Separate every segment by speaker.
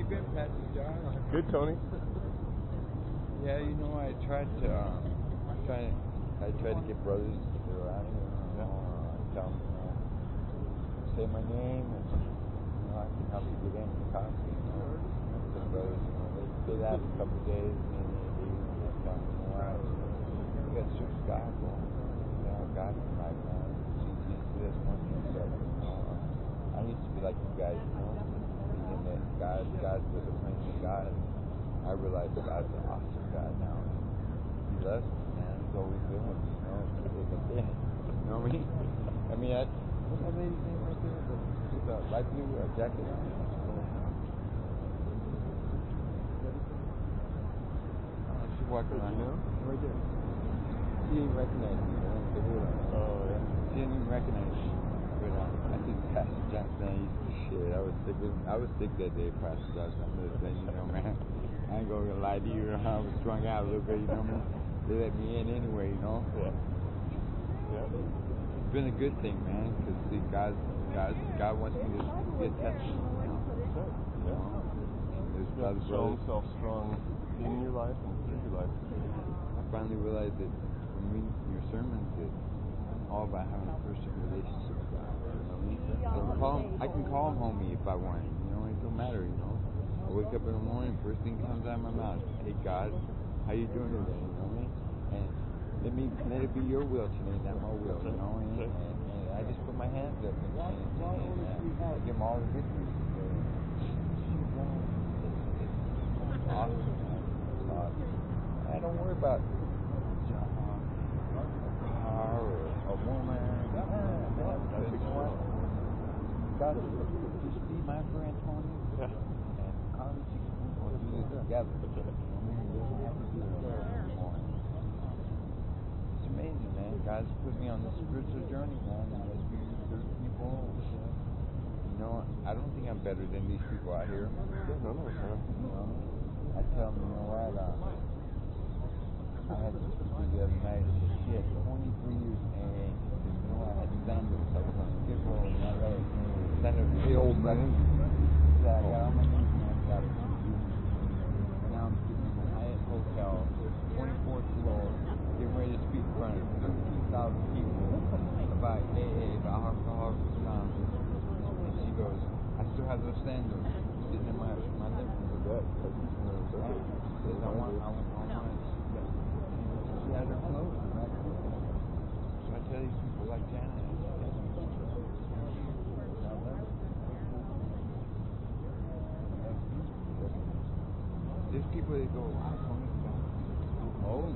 Speaker 1: been, Pastor John?
Speaker 2: Good, Tony.
Speaker 1: Yeah, you know, I tried to get brothers to get around here. Tell them, say my name, and I can help you get in the coffee. The brothers, they last a couple of days, and they tell me, we got to search God, God in life, see Jesus as one himself. I used to be like you guys, thinking that God's disciplining God. I realize God's an awesome God now. He loves me, man. He's always been with me, It's a thing. You know what I mean? What's that lady's name right there? With the light blue jacket on? She's walking around here. Right there. She didn't recognize me. She didn't even recognize me. But I think Pastor Johnson used to shit. I was sick that day, Pastor Johnson. I'm just letting you know, man. I ain't gonna lie to you. I was strung out a little bit, you know what I mean? They let me in anyway,
Speaker 2: Yeah.
Speaker 1: It's been a good thing, man, because see, God wants me to get tested. There's
Speaker 2: God show himself strong in your life and through your life.
Speaker 1: I finally realized that from reading your sermons, it's all about having a personal relationship with God. You know what I mean? I can call him homie if I want. It don't matter. I wake up in the morning, first thing comes out of my mouth, hey God, how you doing today? You know what I mean? And let it be your will today, not my will. And I just put my hands up and I give him all the victory. Awesome, man. Awesome. I don't worry about a car or a woman. God says, just be my friend, Tony. And obviously, we'll do this together. It doesn't have to be alone anymore. It's amazing, man. God's put me on this spiritual journey, man. And rescuing certain people. I don't think I'm better than these people out here. I tell them, what? I had this people the other night. She had 23 years in AA. I had sandals. I was on the skid row in LA. The old man. I got on my knees, man. Got it. Now I'm sitting in the Hyatt Hotel, 24th floor, getting ready to speak in front of 13,000 people about AA, about Alcoholics Anonymous. And she goes, I still have those sandals sitting in my living room. She says, I want she has her clothes back there. So I tell these people like Janet, there's people that go, wow, Tony, oh,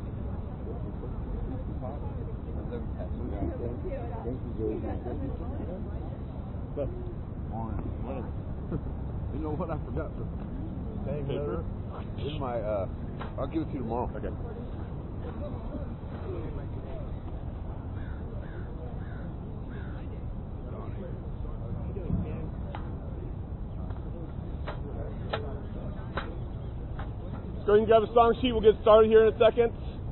Speaker 1: I love you, Pastor. Thank you very much.
Speaker 2: Morning. You know what? I forgot the paper in my. I'll give it to you tomorrow. Okay. So you can grab a song sheet. We'll get started here in a second.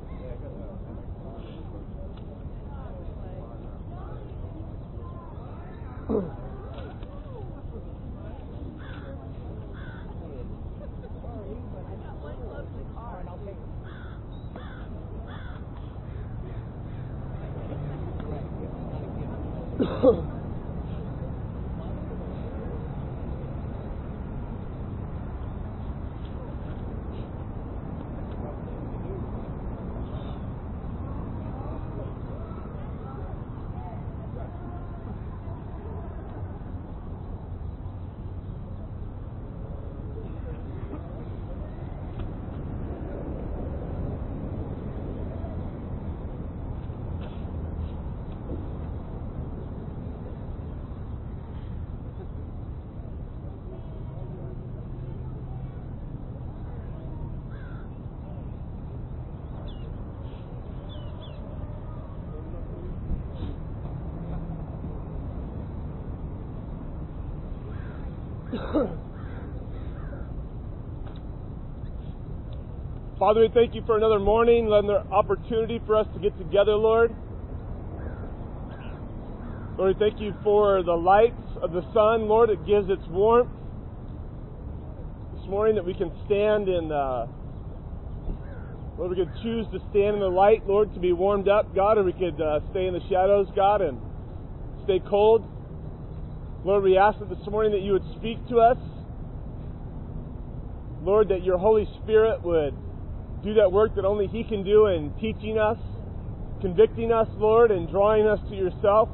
Speaker 2: Father, we thank you for another morning, another opportunity for us to get together, Lord. Lord, we thank you for the light of the sun, Lord. It gives its warmth.
Speaker 3: this morning that we can stand in, Lord, we could choose to stand in the light, Lord, to be warmed up, God, or we could stay in the shadows, God, and stay cold. Lord, we ask that this morning that you would speak to us. Lord, that your Holy Spirit would do that work that only He can do in teaching us, convicting us, Lord, and drawing us to yourself.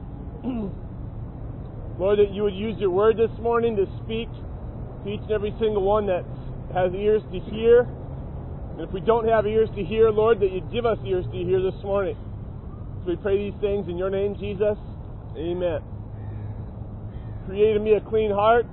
Speaker 3: Lord, that you would use your word this morning to speak to each and every single one that has ears to hear. And if we don't have ears to hear, Lord, that you'd give us ears to hear this morning. So we pray these things in your name, Jesus. Amen. Create in me a clean heart.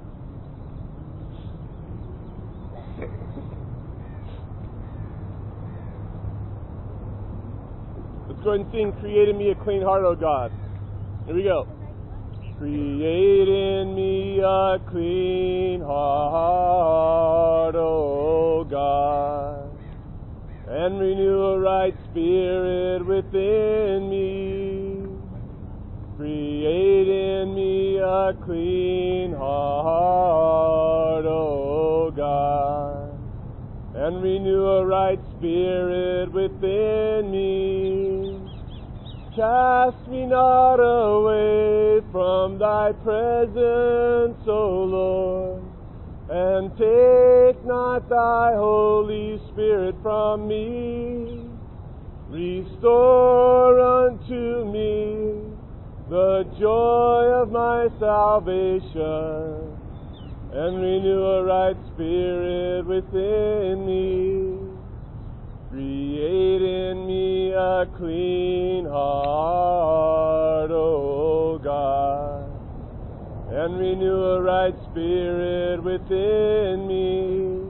Speaker 3: Let's go ahead and sing, Create in me a clean heart, O God. Here we go. Create in me a clean heart, O God, and renew a right spirit within me. Create in me a clean heart, O God, and renew a right spirit within me. Cast me not away from thy presence, O Lord, and take not thy Holy Spirit from me. Restore unto me the joy of my salvation, and renew a right spirit within me. Create in me a clean heart, O God, and renew a right spirit within me.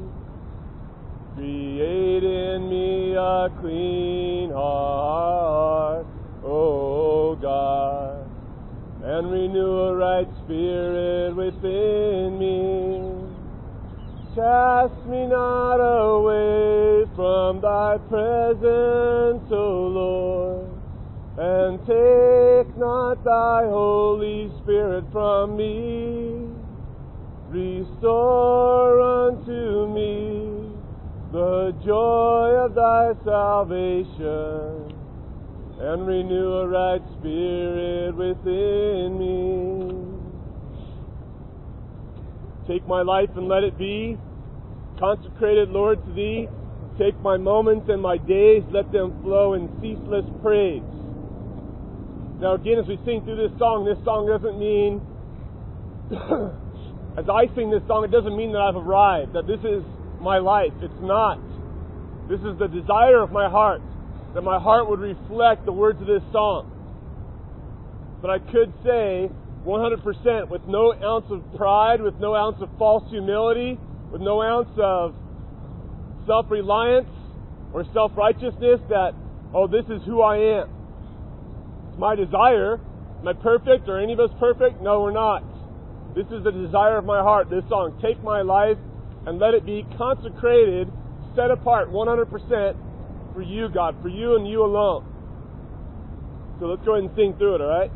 Speaker 3: Create in me a clean heart, O God, and renew a right spirit within me. Cast me not away from thy presence, O Lord, and take not thy Holy Spirit from me. Restore unto me the joy of thy salvation, and renew a right spirit within me. Take my life and let it be consecrated, Lord, to thee. Take my moments and my days, let them flow in ceaseless praise. Now again, as we sing through this song doesn't mean, as I sing this song, it doesn't mean that I've arrived, that this is my life. It's not. This is the desire of my heart, that my heart would reflect the words of this song. But I could say 100% with no ounce of pride, with no ounce of false humility, with no ounce of self-reliance or self-righteousness that, oh, this is who I am. It's my desire. Am I perfect? Are any of us perfect? No, we're not. This is the desire of my heart, this song. Take my life and let it be consecrated, set apart 100% for you, God, for you and you alone. So let's go ahead and sing through it, all right?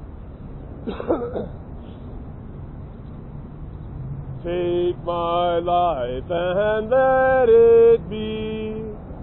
Speaker 3: Take my life and let it be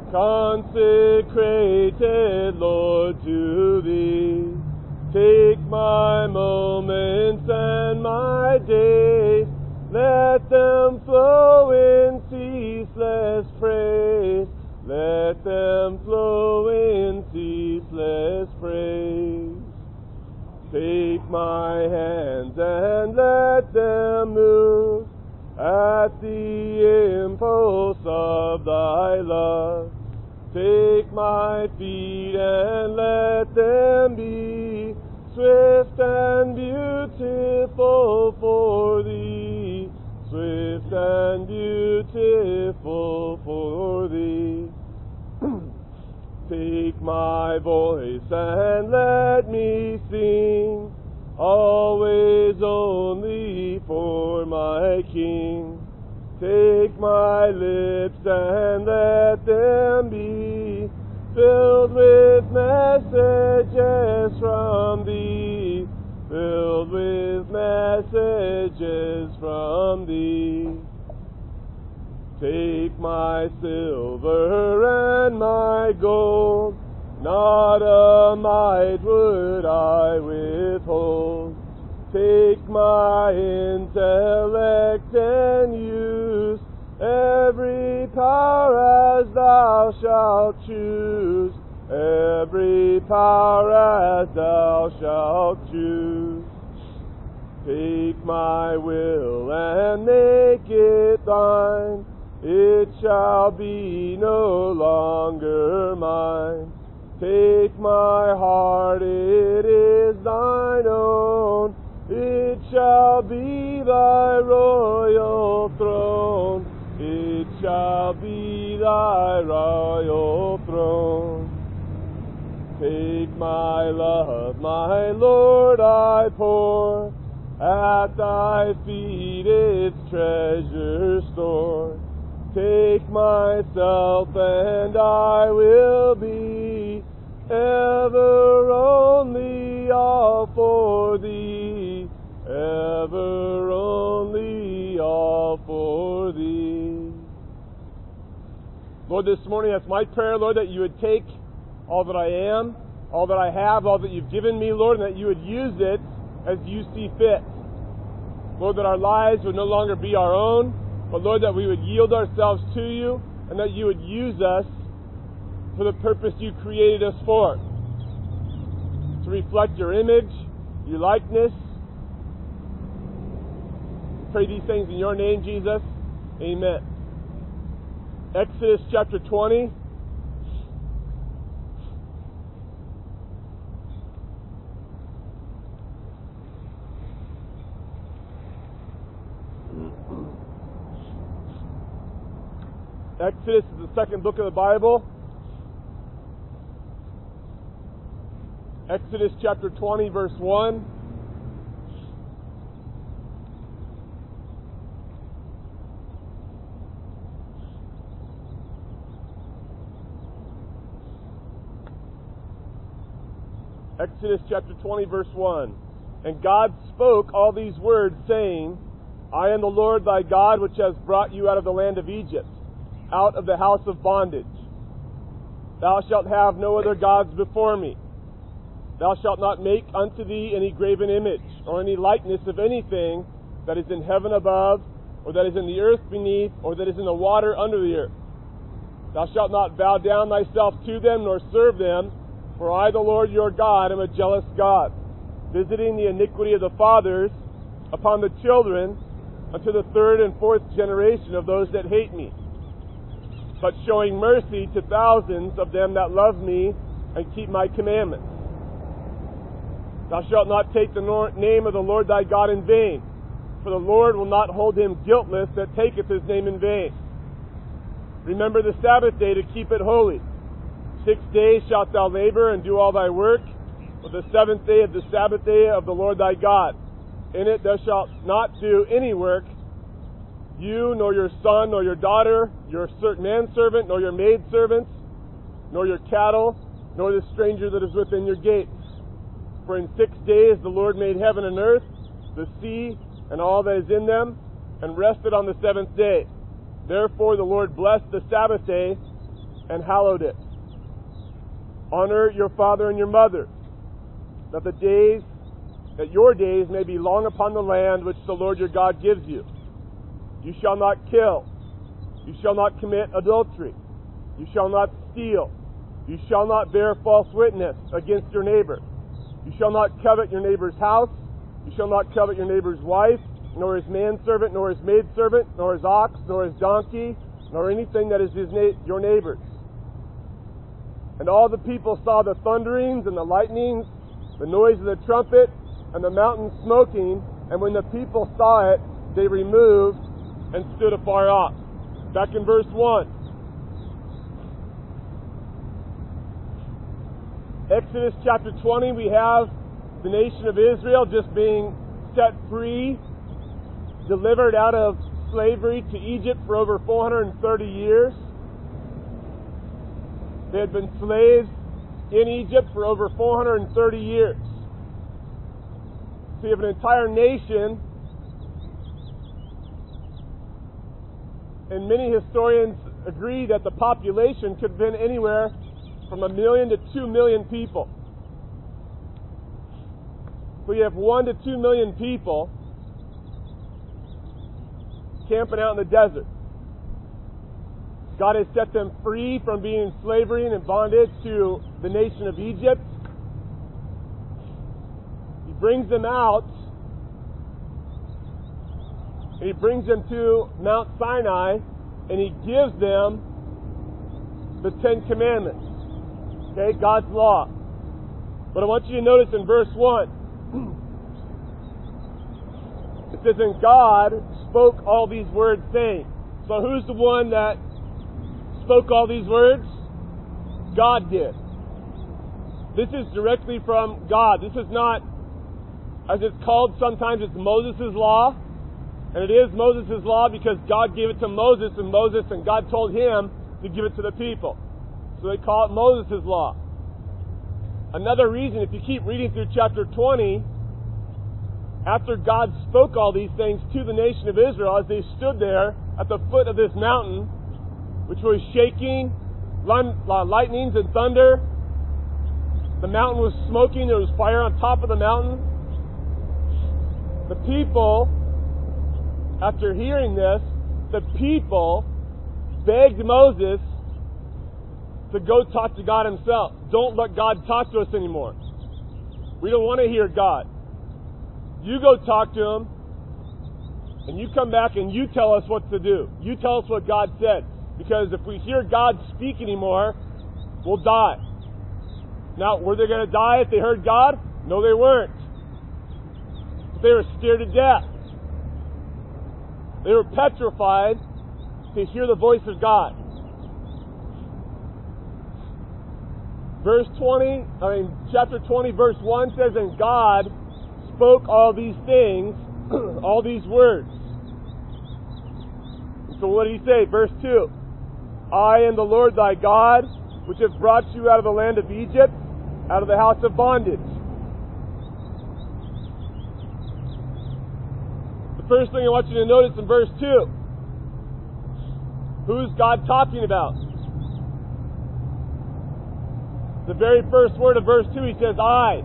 Speaker 3: consecrated, Lord, to thee. Take my moments and my days, let them flow in ceaseless praise. Let them flow in ceaseless praise. Take my hands and let them move at the impulse of thy love. Take my feet and let them be swift and beautiful for thee. Swift and beautiful for thee. Take my voice and let me sing, always only for my King. Take my lips and let them be filled with messages from thee, filled with messages from thee. Take my silver and my gold, not a mite would I withhold. Take my intellect and use every power as thou shalt choose. Every power as thou shalt choose. Take my will and make it thine. It shall be no longer mine. Take my heart, it is thine own. It shall be thy royal throne. It shall be thy royal throne. Take my love, my Lord, I pour at thy feet its treasure store. Take myself and I will be ever only all for thee, ever only all for thee. Lord, this morning that's my prayer, Lord, that you would take all that I am, all that I have, all that you've given me, Lord, and that you would use it as you see fit. Lord, that our lives would no longer be our own, but Lord, that we would yield ourselves to you and that you would use us for the purpose you created us for, to reflect your image, your likeness. We pray these things in your name, Jesus. Amen. Exodus chapter 20. Exodus is the second book of the Bible. Exodus chapter 20, verse 1. Exodus chapter 20, verse 1. And God spoke all these words, saying, I am the Lord thy God, which has brought you out of the land of Egypt, out of the house of bondage. Thou shalt have no other gods before me. Thou shalt not make unto thee any graven image, or any likeness of anything that is in heaven above, or that is in the earth beneath, or that is in the water under the earth. Thou shalt not bow down thyself to them, nor serve them, for I, the Lord your God, am a jealous God, visiting the iniquity of the fathers upon the children unto the third and fourth generation of those that hate me, but showing mercy to thousands of them that love me and keep my commandments. Thou shalt not take the name of the Lord thy God in vain, for the Lord will not hold him guiltless that taketh his name in vain. Remember the Sabbath day to keep it holy. 6 days shalt thou labor and do all thy work, but the seventh day is the Sabbath day of the Lord thy God. In it thou shalt not do any work, you, nor your son, nor your daughter, your manservant, nor your maidservants, nor your cattle, nor the stranger that is within your gates. For in 6 days the Lord made heaven and earth, the sea, and all that is in them, and rested on the seventh day. Therefore the Lord blessed the Sabbath day and hallowed it. Honor your father and your mother, that your days may be long upon the land which the Lord your God gives you. You shall not kill. You shall not commit adultery. You shall not steal. You shall not bear false witness against your neighbor. You shall not covet your neighbor's house. You shall not covet your neighbor's wife, nor his manservant, nor his maidservant, nor his ox, nor his donkey, nor anything that is your neighbor's. And all the people saw the thunderings and the lightnings, the noise of the trumpet, and the mountain smoking, and when the people saw it, they removed and stood afar off. Back in verse 1. Exodus chapter 20, we have the nation of Israel just being set free, delivered out of slavery to Egypt for over 430 years. They had been slaves in Egypt for over 430 years. So you have an entire nation and many historians agree that the population could have been anywhere from 1 million to 2 million people. So you have 1 to 2 million people camping out in the desert. God has set them free from being in slavery and in bondage to the nation of Egypt. He brings them out, and He brings them to Mount Sinai, and He gives them the 10 Commandments. Okay, God's law. But I want you to notice in verse 1, it says, and God spoke all these words, saying. So who's the one that spoke all these words? God did. This is directly from God. This is not, as it's called sometimes, it's Moses' law. And it is Moses' law because God gave it to Moses, and God told him to give it to the people. So they call it Moses' law. Another reason, if you keep reading through chapter 20, after God spoke all these things to the nation of Israel as they stood there at the foot of this mountain, which was shaking, lightnings and thunder, the mountain was smoking, there was fire on top of the mountain. The people, after hearing this, the people begged Moses to go talk to God Himself. Don't let God talk to us anymore. We don't want to hear God. You go talk to Him, and you come back and you tell us what to do. You tell us what God said. Because if we hear God speak anymore, we'll die. Now, were they going to die if they heard God? No, they weren't. But they were scared to death. They were petrified to hear the voice of God. Chapter 20, verse 1 says, and God spoke all these things, all these words. So what did He say? Verse 2, I am the Lord thy God, which have brought you out of the land of Egypt, out of the house of bondage. The first thing I want you to notice in verse 2, who's God talking about? The very first word of verse 2, He says, I.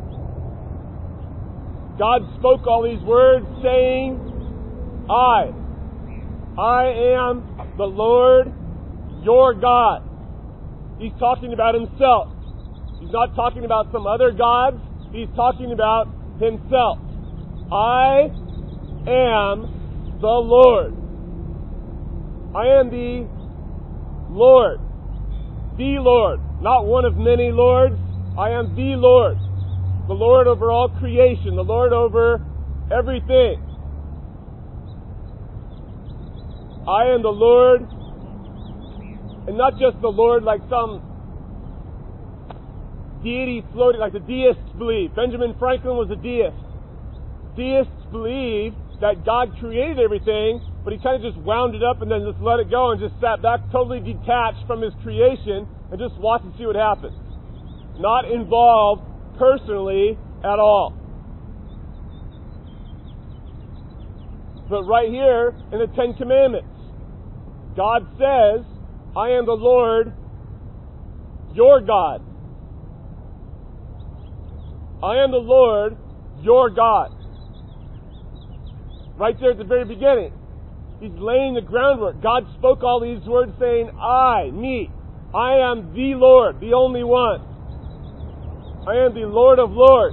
Speaker 3: God spoke all these words saying, I am the Lord your God. He's talking about Himself. He's not talking about some other gods. He's talking about Himself. I am the Lord. I am the Lord. The Lord. Not one of many lords. I am the Lord. The Lord over all creation. The Lord over everything. I am the Lord. And not just the Lord like some deity floating, like the deists believe. Benjamin Franklin was a deist. Deists believe that God created everything, but He kind of just wound it up and then just let it go and just sat back totally detached from His creation and just watched and see what happens. Not involved personally at all. But right here in the 10 Commandments, God says, I am the Lord your God. I am the Lord your God. Right there at the very beginning. He's laying the groundwork. God spoke all these words saying, I, me. I am the Lord, the only one. I am the Lord of lords.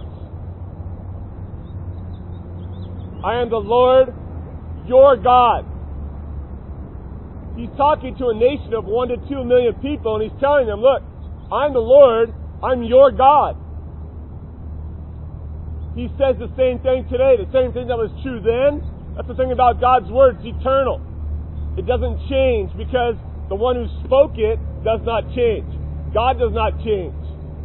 Speaker 3: I am the Lord your God. He's talking to a nation of 1 to 2 million people, and He's telling them, look, I'm the Lord, I'm your God. He says the same thing today, the same thing that was true then. That's the thing about God's Word, it's eternal. It doesn't change because the one who spoke it does not change. God does not change.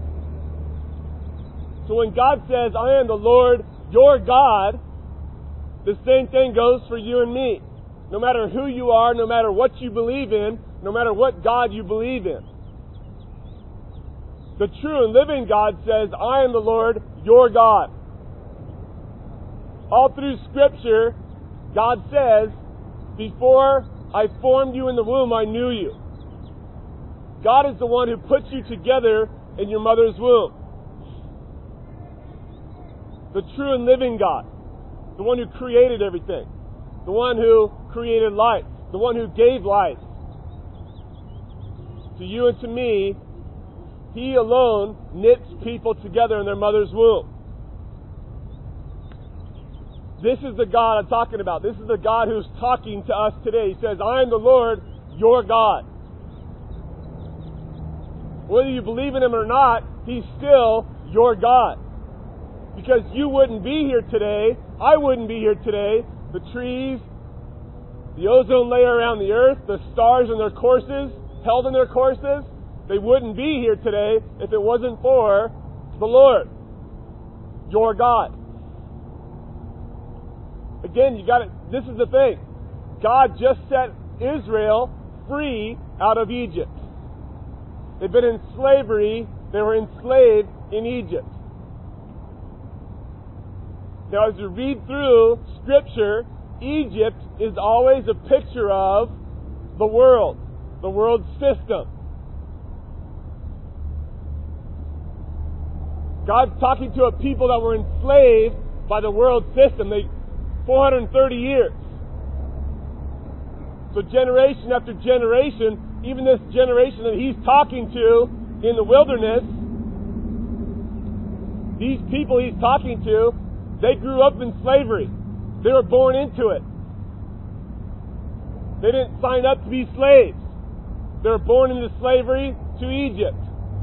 Speaker 3: So when God says, I am the Lord your God, the same thing goes for you and me. No matter who you are, no matter what you believe in, no matter what God you believe in. The true and living God says, I am the Lord your God. All through Scripture, God says, before I formed you in the womb, I knew you. God is the one who puts you together in your mother's womb. The true and living God. The one who created everything. The one who created life. The one who gave life. To you and to me, He alone knits people together in their mother's womb. This is the God I'm talking about. This is the God who's talking to us today. He says, I am the Lord, your God. Whether you believe in Him or not, He's still your God. Because you wouldn't be here today, I wouldn't be here today, the trees, the ozone layer around the earth, the stars in their courses, held in their courses, they wouldn't be here today if it wasn't for the Lord, your God. Again, this is the thing. God just set Israel free out of Egypt. They've been in slavery. They were enslaved in Egypt. Now, as you read through Scripture, Egypt is always a picture of the world system. God's talking to a people that were enslaved by the world system. 430 years. So generation after generation, even this generation that He's talking to in the wilderness, these people He's talking to, they grew up in slavery. They were born into it. They didn't sign up to be slaves. They were born into slavery to Egypt.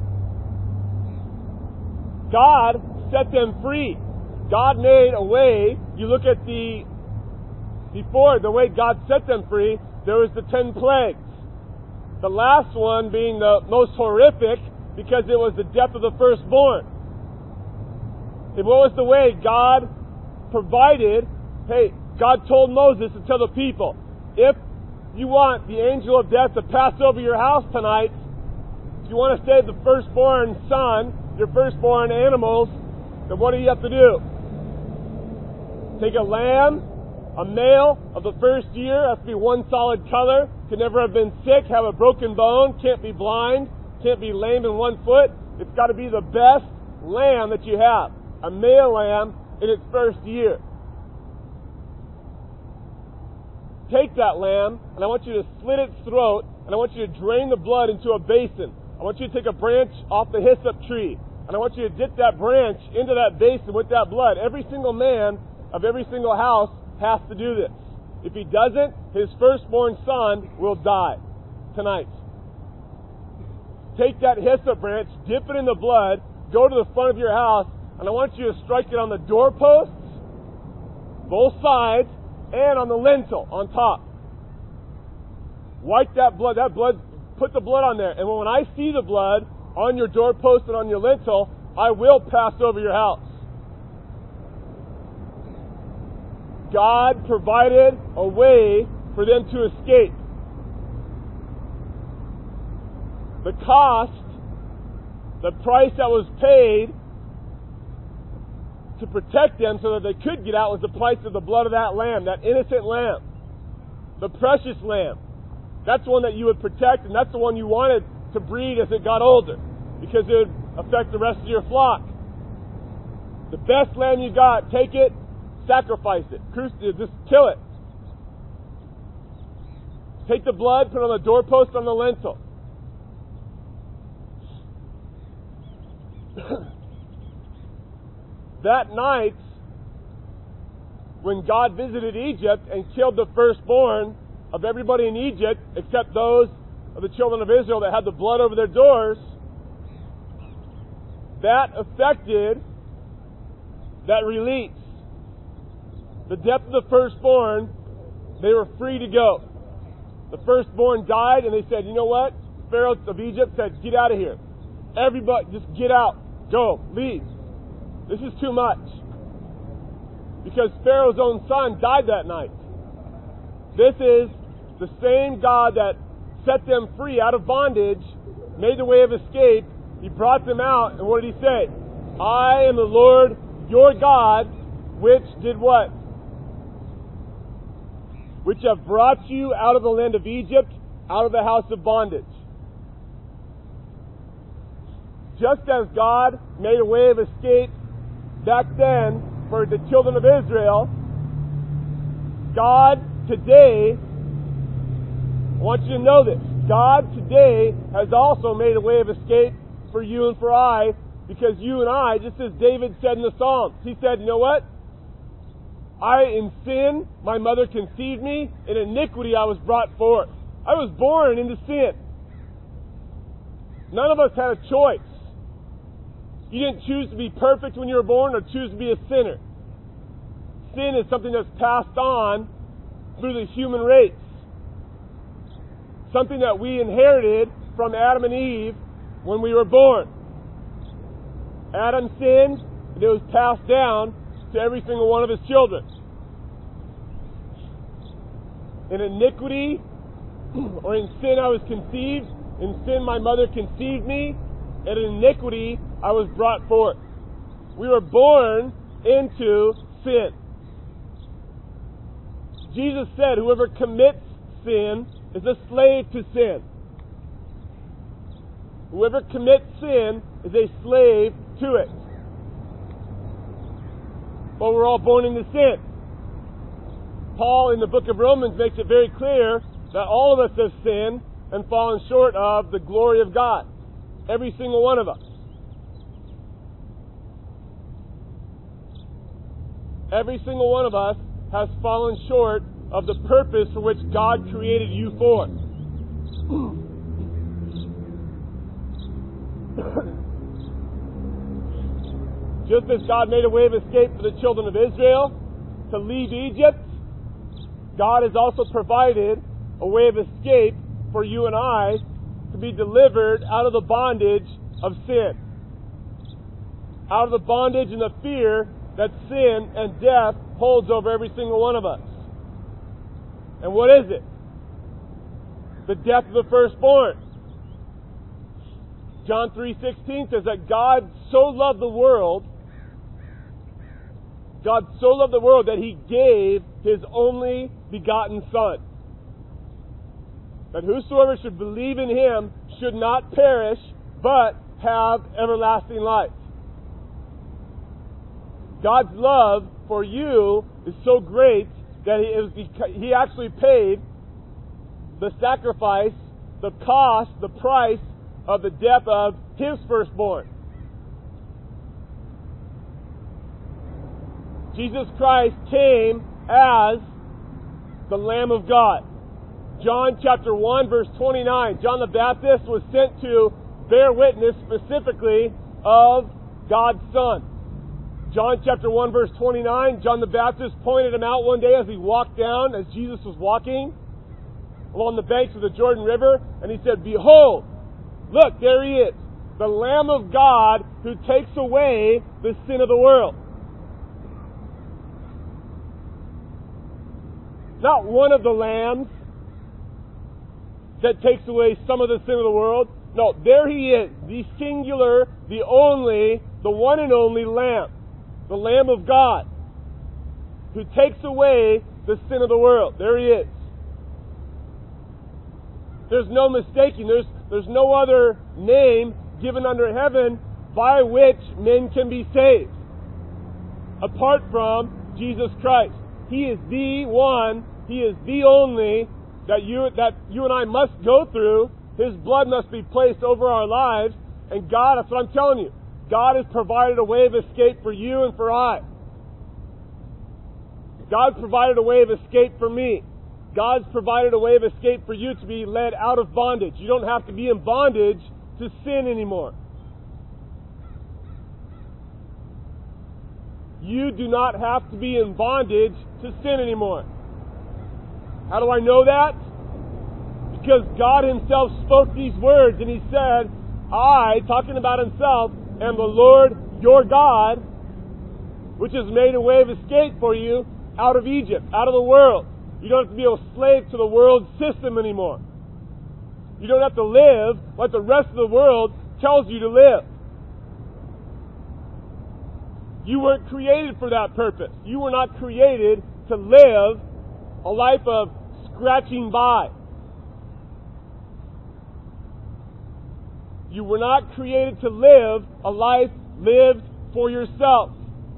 Speaker 3: God set them free. God made a way. You look at the way God set them free, there was the 10 plagues. The last one being the most horrific because it was the death of the firstborn. And what was the way God provided? Hey, God told Moses to tell the people, if you want the angel of death to pass over your house tonight, if you want to save the firstborn son, your firstborn animals, then what do you have to do? Take a lamb, a male of the first year, has to be one solid color, can never have been sick, have a broken bone, can't be blind, can't be lame in one foot. It's got to be the best lamb that you have. A male lamb in its first year. Take that lamb, and I want you to slit its throat, and I want you to drain the blood into a basin. I want you to take a branch off the hyssop tree, and I want you to dip that branch into that basin with that blood. Every single man of every single house has to do this. If he doesn't, his firstborn son will die tonight. Take that hyssop branch, dip it in the blood, go to the front of your house, and I want you to strike it on the doorposts, both sides, and on the lintel on top. Wipe that blood, put the blood on there. And when I see the blood on your doorpost and on your lintel, I will pass over your house. God provided a way for them to escape. The cost, the price that was paid to protect them so that they could get out was the price of the blood of that lamb, that innocent lamb, the precious lamb. That's the one that you would protect, and that's the one you wanted to breed as it got older, because it would affect the rest of your flock. The best lamb you got, take it, sacrifice it, just kill it. Take the blood, put it on the doorpost, on the lintel. That night, when God visited Egypt and killed the firstborn of everybody in Egypt, except those of the children of Israel that had the blood over their doors, that affected that release. The death of the firstborn, they were free to go. The firstborn died, and they said, you know what? Pharaoh of Egypt said, get out of here. Everybody, just get out. Go. Leave. This is too much. Because Pharaoh's own son died that night. This is the same God that set them free out of bondage, made the way of escape. He brought them out, and what did he say? I am the Lord your God, which did what? which have brought you out of the land of Egypt, out of the house of bondage. Just as God made a way of escape back then for the children of Israel, God today, I want you to know this, God today has also made a way of escape for you and for I, because you and I, just as David said in the Psalms, he said, you know what? In sin, my mother conceived me, in iniquity I was brought forth. I was born into sin. None of us had a choice. You didn't choose to be perfect when you were born or choose to be a sinner. Sin is something that's passed on through the human race. Something that we inherited from Adam and Eve when we were born. Adam sinned, and it was passed down to every single one of his children. In iniquity, or in sin I was conceived, in sin my mother conceived me, and in iniquity I was brought forth. We were born into sin. Jesus said, whoever commits sin is a slave to sin. Whoever commits sin is a slave to it. But we're all born into sin. Paul in the book of Romans makes it very clear that all of us have sinned and fallen short of the glory of God. Every single one of us. Every single one of us has fallen short of the purpose for which God created you for. Just as God made a way of escape for the children of Israel to leave Egypt, God has also provided a way of escape for you and I to be delivered out of the bondage of sin. Out of the bondage and the fear that sin and death holds over every single one of us. And what is it? The death of the firstborn. John 3:16 says that God so loved the world that He gave His only begotten Son, that whosoever should believe in Him should not perish, but have everlasting life. God's love for you is so great that He actually paid the sacrifice, the cost, the price of the death of His firstborn. Jesus Christ came as the Lamb of God. John chapter 1 verse 29. John the Baptist was sent to bear witness specifically of God's Son. John chapter 1 verse 29. John the Baptist pointed him out one day as he walked down, as Jesus was walking along the banks of the Jordan River, and he said, "Behold, look, there He is, the Lamb of God who takes away the sin of the world." Not one of the lambs that takes away some of the sin of the world. No, there He is, the singular, the only, the one and only Lamb. The Lamb of God, who takes away the sin of the world. There He is. There's no mistaking. There's no other name given under heaven by which men can be saved apart from Jesus Christ. He is the one, He is the only that you and I must go through. His blood must be placed over our lives. And God, that's what I'm telling you, God has provided a way of escape for you and for I. God's provided a way of escape for me. God's provided a way of escape for you to be led out of bondage. You don't have to be in bondage to sin anymore. You do not have to be in bondage to sin anymore. How do I know that? Because God Himself spoke these words and He said, "I," talking about Himself, "am the Lord your God, which has made a way of escape for you out of Egypt, out of the world." You don't have to be a slave to the world system anymore. You don't have to live like the rest of the world tells you to live. You weren't created for that purpose. You were not created to live a life of scratching by. You were not created to live a life lived for yourself.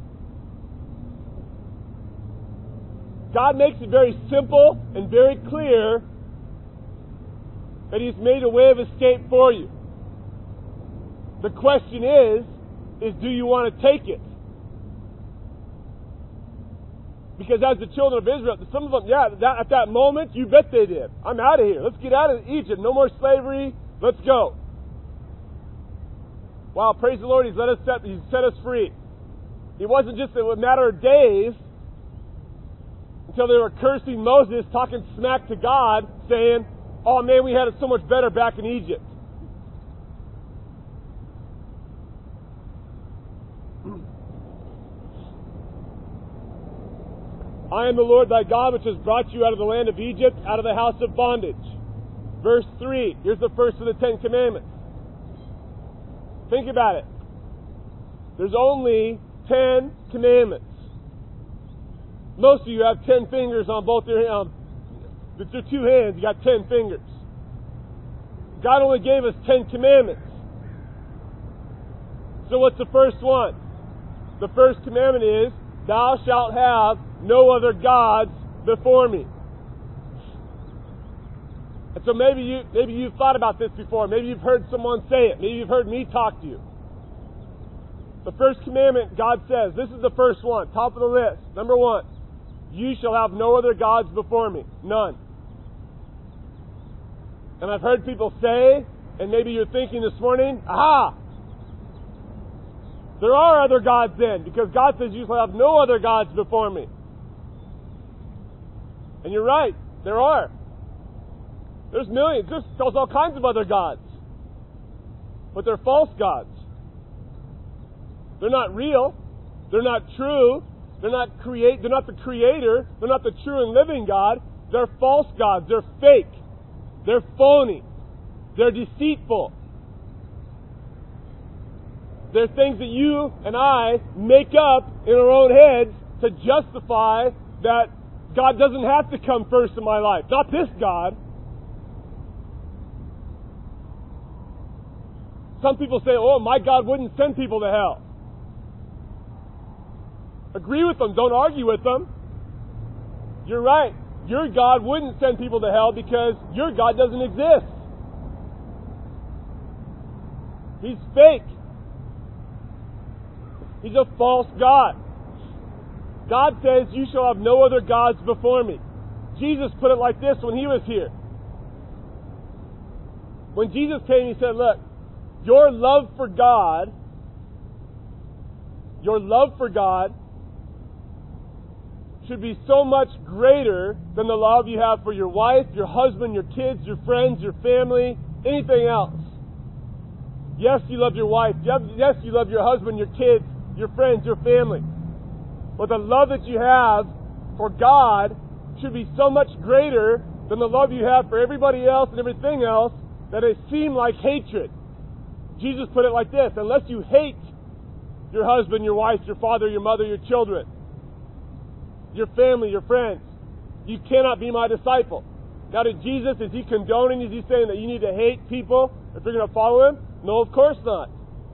Speaker 3: God makes it very simple and very clear that He's made a way of escape for you. The question is do you want to take it? Because as the children of Israel, some of them, at that moment, you bet they did. I'm out of here. Let's get out of Egypt. No more slavery. Let's go. Wow, praise the Lord, He's set us free. It wasn't just a matter of days until they were cursing Moses, talking smack to God, saying, oh man, we had it so much better back in Egypt. I am the Lord thy God, which has brought you out of the land of Egypt, out of the house of bondage. Verse 3, here's the first of the 10 commandments. Think about it. There's only 10 commandments. Most of you have 10 fingers on both your hands. With your two hands, you got 10 fingers. God only gave us 10 commandments. So what's the first one? The first commandment is, thou shalt have no other gods before me. And so maybe you've thought about this before. Maybe you've heard someone say it. Maybe you've heard me talk to you. The first commandment, God says, this is the first one, top of the list. Number 1, you shall have no other gods before me. None. And I've heard people say, and maybe you're thinking this morning, aha! There are other gods then, because God says you shall have no other gods before me. And you're right, there are. There's millions. There's all kinds of other gods. But they're false gods. They're not real. They're not true. They're not the creator. They're not the true and living God. They're false gods. They're fake. They're phony. They're deceitful. They're things that you and I make up in our own heads to justify that God doesn't have to come first in my life. Not this God. Some people say, oh, my God wouldn't send people to hell. Agree with them. Don't argue with them. You're right. Your God wouldn't send people to hell because your God doesn't exist. He's fake. He's a false God. God says, you shall have no other gods before me. Jesus put it like this when He was here. When Jesus came, He said, look, your love for God should be so much greater than the love you have for your wife, your husband, your kids, your friends, your family, anything else. Yes, you love your wife. Yes, you love your husband, your kids, your friends, your family. But the love that you have for God should be so much greater than the love you have for everybody else and everything else that it seemed like hatred. Jesus put it like this, unless you hate your husband, your wife, your father, your mother, your children, your family, your friends, you cannot be my disciple. Now, is He condoning, is He saying that you need to hate people if you're going to follow Him? No, of course not.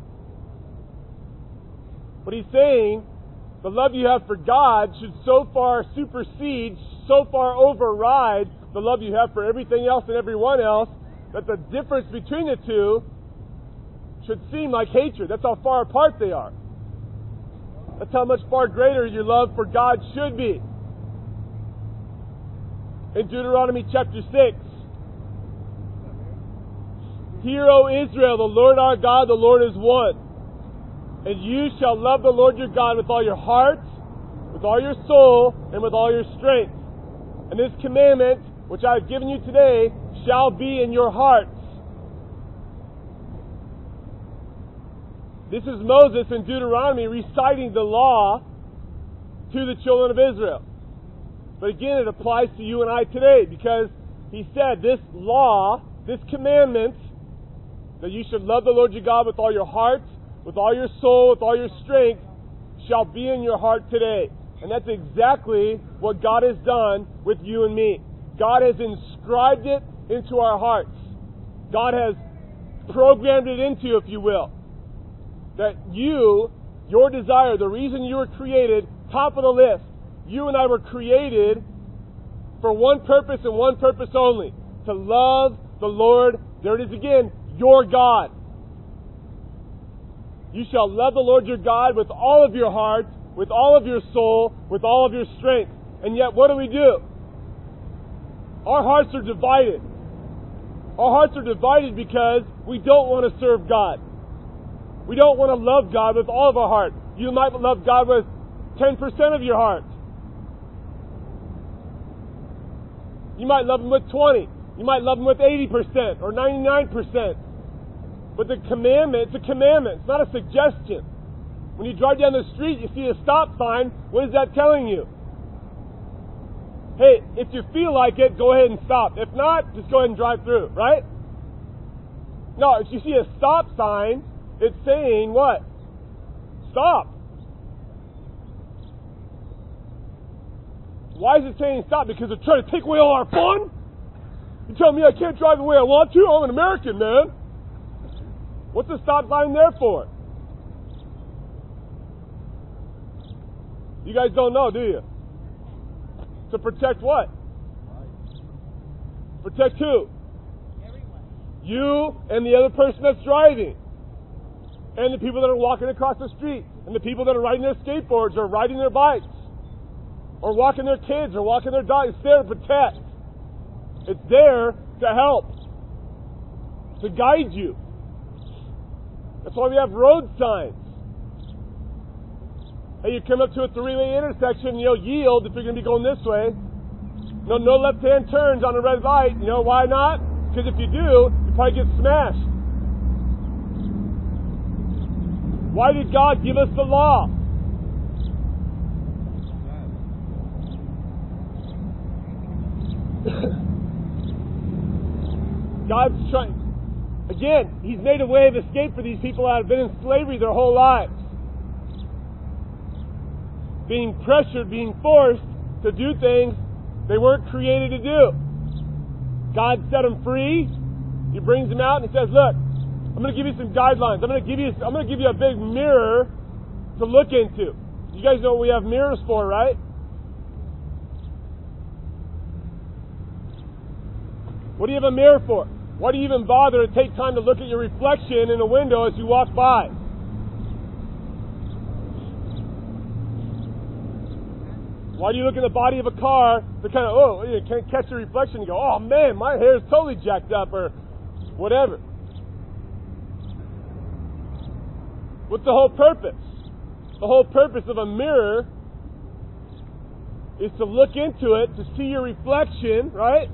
Speaker 3: But He's saying the love you have for God should so far supersede, so far override the love you have for everything else and everyone else that the difference between the two should seem like hatred. That's how far apart they are. That's how much far greater your love for God should be. In Deuteronomy chapter 6, hear, O Israel, the Lord our God, the Lord is one. And you shall love the Lord your God with all your heart, with all your soul, and with all your strength. And this commandment, which I have given you today, shall be in your hearts. This is Moses in Deuteronomy reciting the law to the children of Israel. But again, it applies to you and I today because he said this law, this commandment, that you should love the Lord your God with all your heart, with all your soul, with all your strength, shall be in your heart today. And that's exactly what God has done with you and me. God has inscribed it into our hearts. God has programmed it into, if you will, that your desire, the reason you were created, top of the list, you and I were created for one purpose and one purpose only, to love the Lord, there it is again, your God. You shall love the Lord your God with all of your heart, with all of your soul, with all of your strength. And yet, what do? Our hearts are divided. Our hearts are divided because we don't want to serve God. We don't want to love God with all of our heart. You might love God with 10% of your heart. You might love Him with 20. You might love Him with 80% or 99%. But the commandment, it's a commandment. It's not a suggestion. When you drive down the street, you see a stop sign. What is that telling you? Hey, if you feel like it, go ahead and stop. If not, just go ahead and drive through, right? No, if you see a stop sign, it's saying what? Stop. Why is it saying stop? Because they're trying to take away all our fun? You tell me I can't drive the way I want to? I'm an American, man. What's the stop sign there for? You guys don't know, do you? To protect what? Protect who?
Speaker 4: Everyone.
Speaker 3: You and the other person that's driving. And the people that are walking across the street. And the people that are riding their skateboards or riding their bikes. Or walking their kids or walking their dogs. It's there to protect. It's there to help. To guide you. That's why we have road signs. Hey, you come up to a three-way intersection, yield if you're going to be going this way. No left-hand turns on a red light. You know why not? Because if you do, you probably get smashed. Why did God give us the law? God's trying. Again, He's made a way of escape for these people that have been in slavery their whole lives. Being pressured, being forced to do things they weren't created to do. God set them free. He brings them out and He says, look, I'm going to give you some guidelines. I'm going to give you a big mirror to look into. You guys know what we have mirrors for, right? What do you have a mirror for? Why do you even bother to take time to look at your reflection in a window as you walk by? Why do you look in the body of a car to kind of, you can't catch your reflection and go, oh man, my hair is totally jacked up or whatever? What's the whole purpose? The whole purpose of a mirror is to look into it, to see your reflection, right?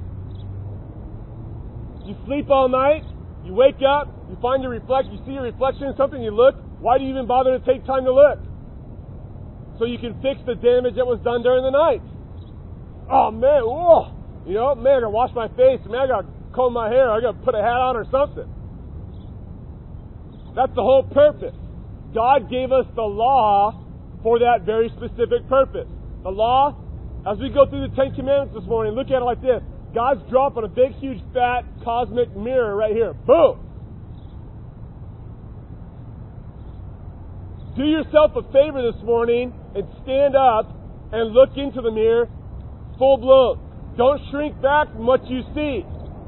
Speaker 3: You sleep all night, you wake up, you find your reflection, you see your reflection in something, you look. Why do you even bother to take time to look? So you can fix the damage that was done during the night. Oh man, whoa! Man, I gotta wash my face, man, I gotta comb my hair, I gotta put a hat on or something. That's the whole purpose. God gave us the law for that very specific purpose. The law, as we go through the Ten Commandments this morning, look at it like this. God's dropping a big, huge, fat, cosmic mirror right here. Boom! Do yourself a favor this morning and stand up and look into the mirror full blown. Don't shrink back from what you see.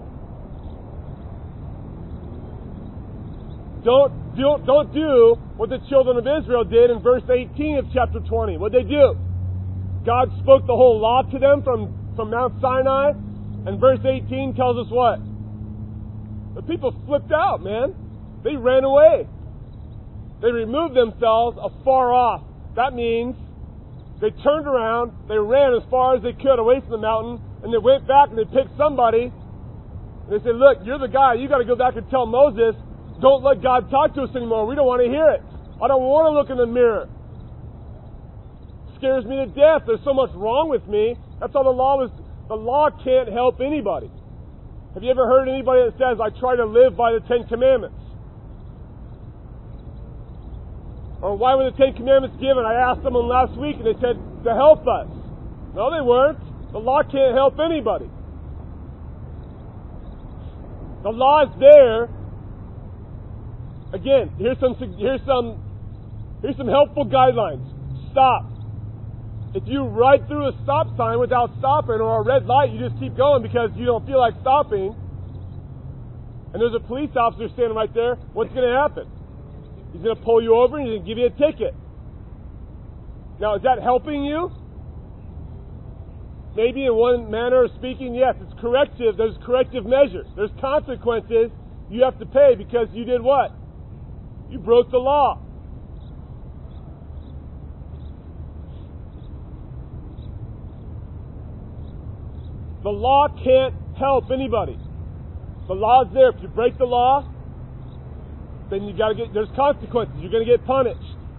Speaker 3: Don't do what the children of Israel did in verse 18 of chapter 20. What did they do? God spoke the whole law to them from Mount Sinai. And verse 18 tells us what? The people flipped out, man. They ran away. They removed themselves afar off. That means they turned around, they ran as far as they could away from the mountain, and they went back and they picked somebody. And they said, look, you're the guy. You got to go back and tell Moses, don't let God talk to us anymore. We don't want to hear it. I don't want to look in the mirror. It scares me to death. There's so much wrong with me. That's all the law is. The law can't help anybody. Have you ever heard anybody that says, I try to live by the Ten Commandments? Or why were the Ten Commandments given? I asked someone last week and they said, to help us. No, they weren't. The law can't help anybody. The law is there. Again, here's some helpful guidelines. Stop. If you ride through a stop sign without stopping, or a red light, you just keep going because you don't feel like stopping, and there's a police officer standing right there, what's going to happen? He's going to pull you over and he's going to give you a ticket. Now, is that helping you? Maybe in one manner of speaking, yes, it's corrective. There's corrective measures. There's consequences you have to pay because you did what? You broke the law. The law can't help anybody. The law is there. If you break the law, then there's consequences. You're going to get punished.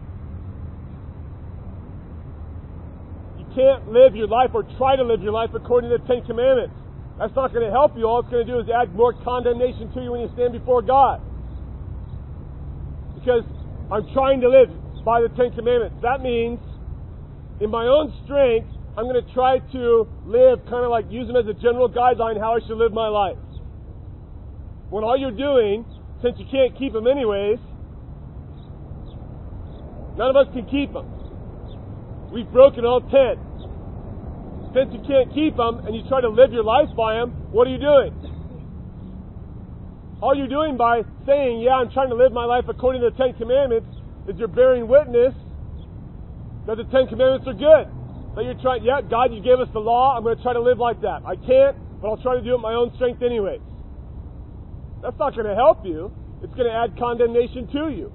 Speaker 3: You can't live your life or try to live your life according to the Ten Commandments. That's not going to help you. All it's going to do is add more condemnation to you when you stand before God. Because I'm trying to live by the Ten Commandments. That means, in my own strength, I'm going to try to live, kind of like use them as a general guideline how I should live my life. When all you're doing, since you can't keep them anyways, none of us can keep them. We've broken all 10. Since you can't keep them and you try to live your life by them, what are you doing? All you're doing by saying, yeah, I'm trying to live my life according to the Ten Commandments, is you're bearing witness that the Ten Commandments are good. That you're trying, yeah, God, you gave us the law, I'm going to try to live like that. I can't, but I'll try to do it in my own strength anyways. That's not going to help you. It's going to add condemnation to you.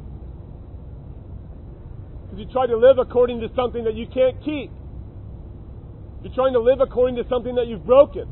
Speaker 3: Because you try to live according to something that you can't keep. You're trying to live according to something that you've broken.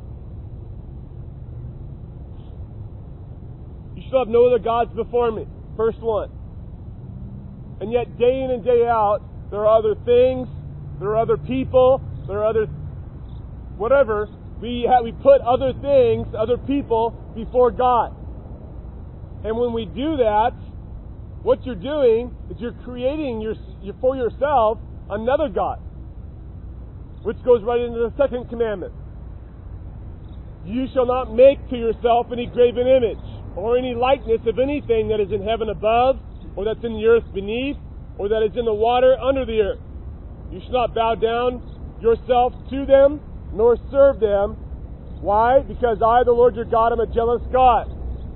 Speaker 3: You shall have no other gods before me. First one. And yet, day in and day out, there are other things, there are other people, there are other whatever. We put other things, other people before God. And when we do that, what you're doing is you're creating for yourself another God. Which goes right into the second commandment. You shall not make to yourself any graven image, or any likeness of anything that is in heaven above, or that's in the earth beneath, or that is in the water under the earth. You shall not bow down yourself to them, nor serve them. Why? Because I, the Lord your God, am a jealous God.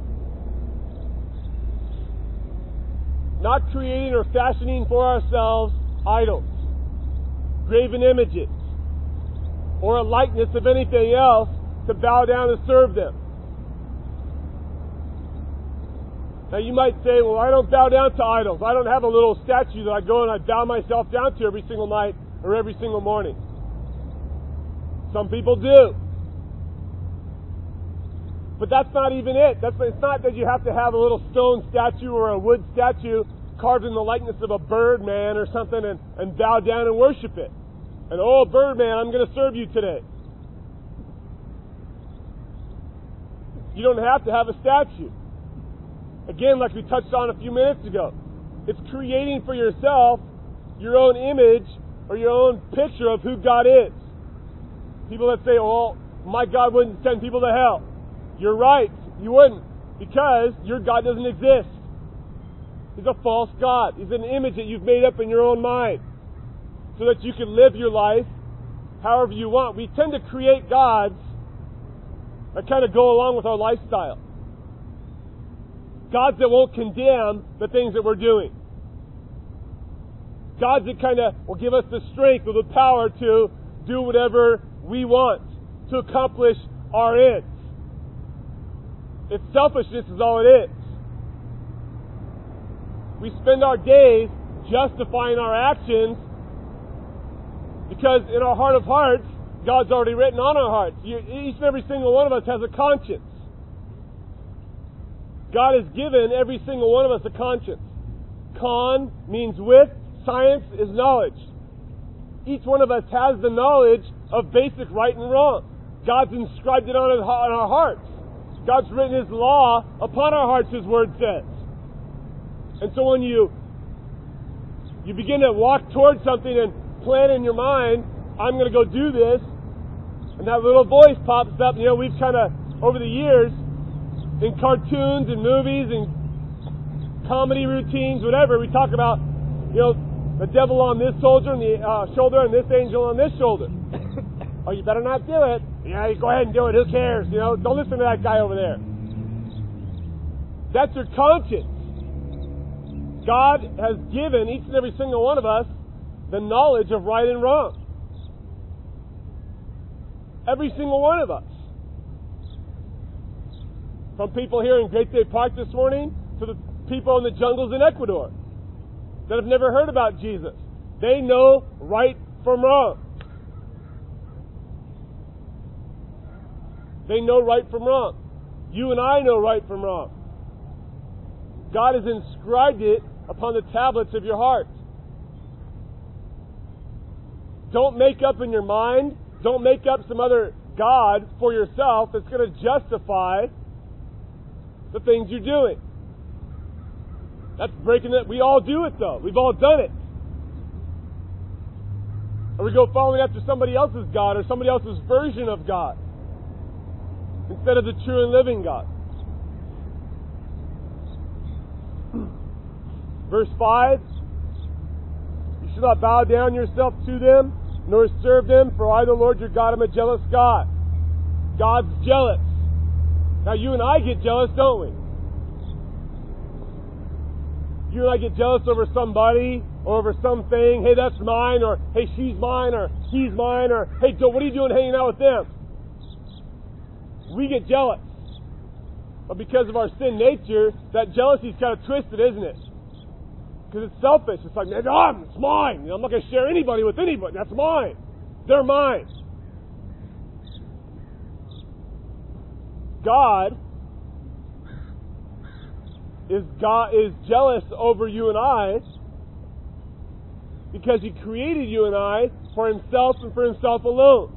Speaker 3: Not creating or fashioning for ourselves idols, graven images, or a likeness of anything else to bow down and serve them. Now you might say, well, I don't bow down to idols. I don't have a little statue that I go and I bow myself down to every single night or every single morning. Some people do. But that's not even it. It's not that you have to have a little stone statue or a wood statue carved in the likeness of a bird man or something and bow down and worship it. And, oh, bird man, I'm going to serve you today. You don't have to have a statue. Again, like we touched on a few minutes ago, it's creating for yourself your own image or your own picture of who God is. People that say, oh, my God wouldn't send people to hell. You're right, you wouldn't, because your God doesn't exist. He's a false God. He's an image that you've made up in your own mind so that you can live your life however you want. We tend to create gods that kind of go along with our lifestyle. Gods that won't condemn the things that we're doing. Gods that kind of will give us the strength or the power to do whatever we want to accomplish our ends. It's selfishness is all it is. We spend our days justifying our actions because in our heart of hearts, God's already written on our hearts. Each and every single one of us has a conscience. God has given every single one of us a conscience. Con means with, science is knowledge. Each one of us has the knowledge of basic right and wrong. God's inscribed it on our hearts. God's written His law upon our hearts, His Word says. And so when you You begin to walk towards something and plan in your mind, I'm going to go do this. And that little voice pops up. You know, we've kind of, over the years, in cartoons and movies and comedy routines, whatever, we talk about, you know, the devil on this soldier and the shoulder and this angel on this shoulder. Oh, you better not do it. Yeah, you go ahead and do it. Who cares? You know, don't listen to that guy over there. That's your conscience. God has given each and every single one of us the knowledge of right and wrong. Every single one of us. From people here in Great Day Park this morning to the people in the jungles in Ecuador that have never heard about Jesus. They know right from wrong. They know right from wrong. You and I know right from wrong. God has inscribed it upon the tablets of your heart. Don't make up in your mind, don't make up some other God for yourself that's going to justify the things you're doing. That's breaking it. We all do it though. We've all done it. Or we go following after somebody else's God or somebody else's version of God instead of the true and living God. Verse 5, you shall not bow down yourself to them, nor serve them, for I, the Lord your God, am a jealous God. God's jealous. Now you and I get jealous, don't we? You and I get jealous over somebody, or over something. Hey, that's mine, or hey, she's mine, or he's mine, or hey, Joe, what are you doing hanging out with them? We get jealous. But because of our sin nature, that jealousy is kind of twisted, isn't it? Because it's selfish. It's like, man, it's mine. You know, I'm not going to share anybody with anybody. That's mine. They're mine. God is jealous over you and I because He created you and I for Himself and for Himself alone.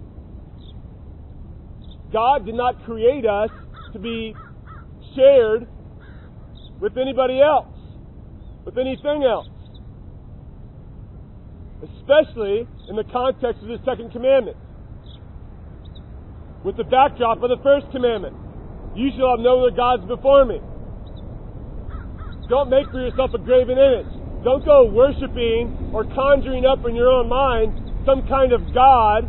Speaker 3: God did not create us to be shared with anybody else, with anything else. Especially in the context of the second commandment. With the backdrop of the first commandment. You shall have no other gods before me. Don't make for yourself a graven image. Don't go worshiping or conjuring up in your own mind some kind of God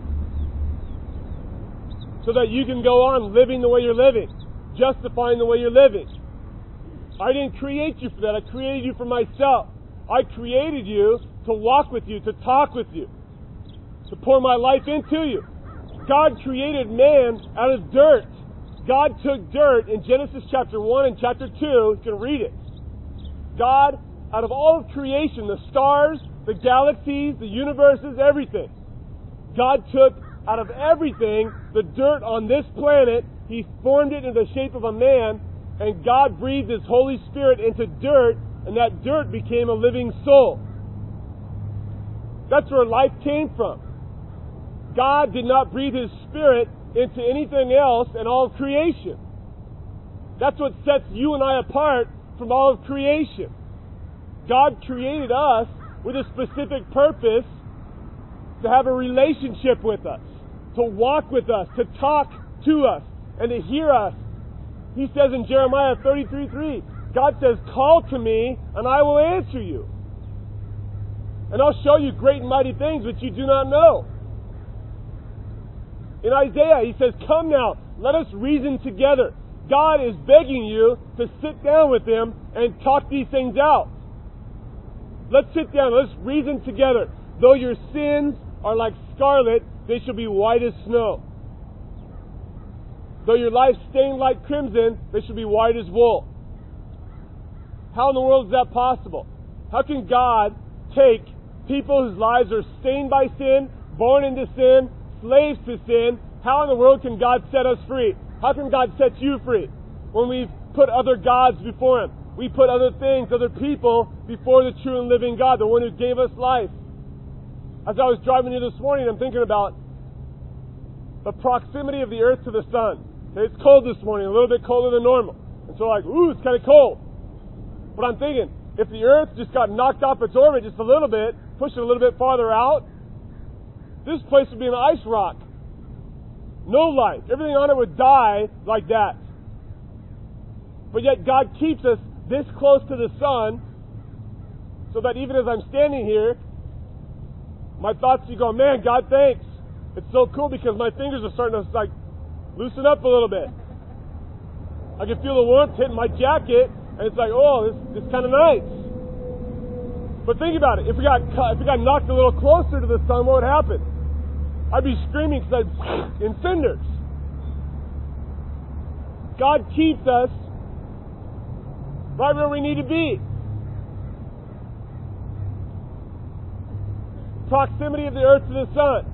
Speaker 3: so that you can go on living the way you're living, justifying the way you're living. I didn't create you for that. I created you for myself. I created you to walk with you, to talk with you, to pour my life into you. God created man out of dirt. God took dirt in Genesis chapter 1 and chapter 2. You can read it. God, out of all of creation, the stars, the galaxies, the universes, everything, God took out of everything the dirt on this planet. He formed it in the shape of a man, and God breathed His Holy Spirit into dirt, and that dirt became a living soul. That's where life came from. God did not breathe His Spirit into anything else in all of creation. That's what sets you and I apart from all of creation. God created us with a specific purpose to have a relationship with us, to walk with us, to talk to us, and to hear us. He says in Jeremiah 33:3, God says, call to me and I will answer you. And I'll show you great and mighty things which you do not know. In Isaiah, He says, come now, let us reason together. God is begging you to sit down with Him and talk these things out. Let's sit down, let's reason together. Though your sins are like scarlet, they shall be white as snow. Though your life stained like crimson, they shall be white as wool. How in the world is that possible? How can God take people whose lives are stained by sin, born into sin, slaves to sin? How in the world can God set us free? How can God set you free when we've put other gods before Him? We put other things, other people before the true and living God, the one who gave us life. As I was driving here this morning, I'm thinking about the proximity of the earth to the sun. It's cold this morning, a little bit colder than normal. And so like, ooh, it's kind of cold. But I'm thinking, if the earth just got knocked off its orbit just a little bit, pushed it a little bit farther out, this place would be an ice rock. No life. Everything on it would die like that. But yet God keeps us this close to the sun, so that even as I'm standing here, my thoughts, you go, man, God, thanks. It's so cool because my fingers are starting to like loosen up a little bit. I can feel the warmth hitting my jacket, and it's like, oh, this is kind of nice. But think about it. If we got knocked a little closer to the sun, what would happen? I'd be screaming because I'd in cinders. God keeps us right where we need to be. Proximity of the earth to the sun.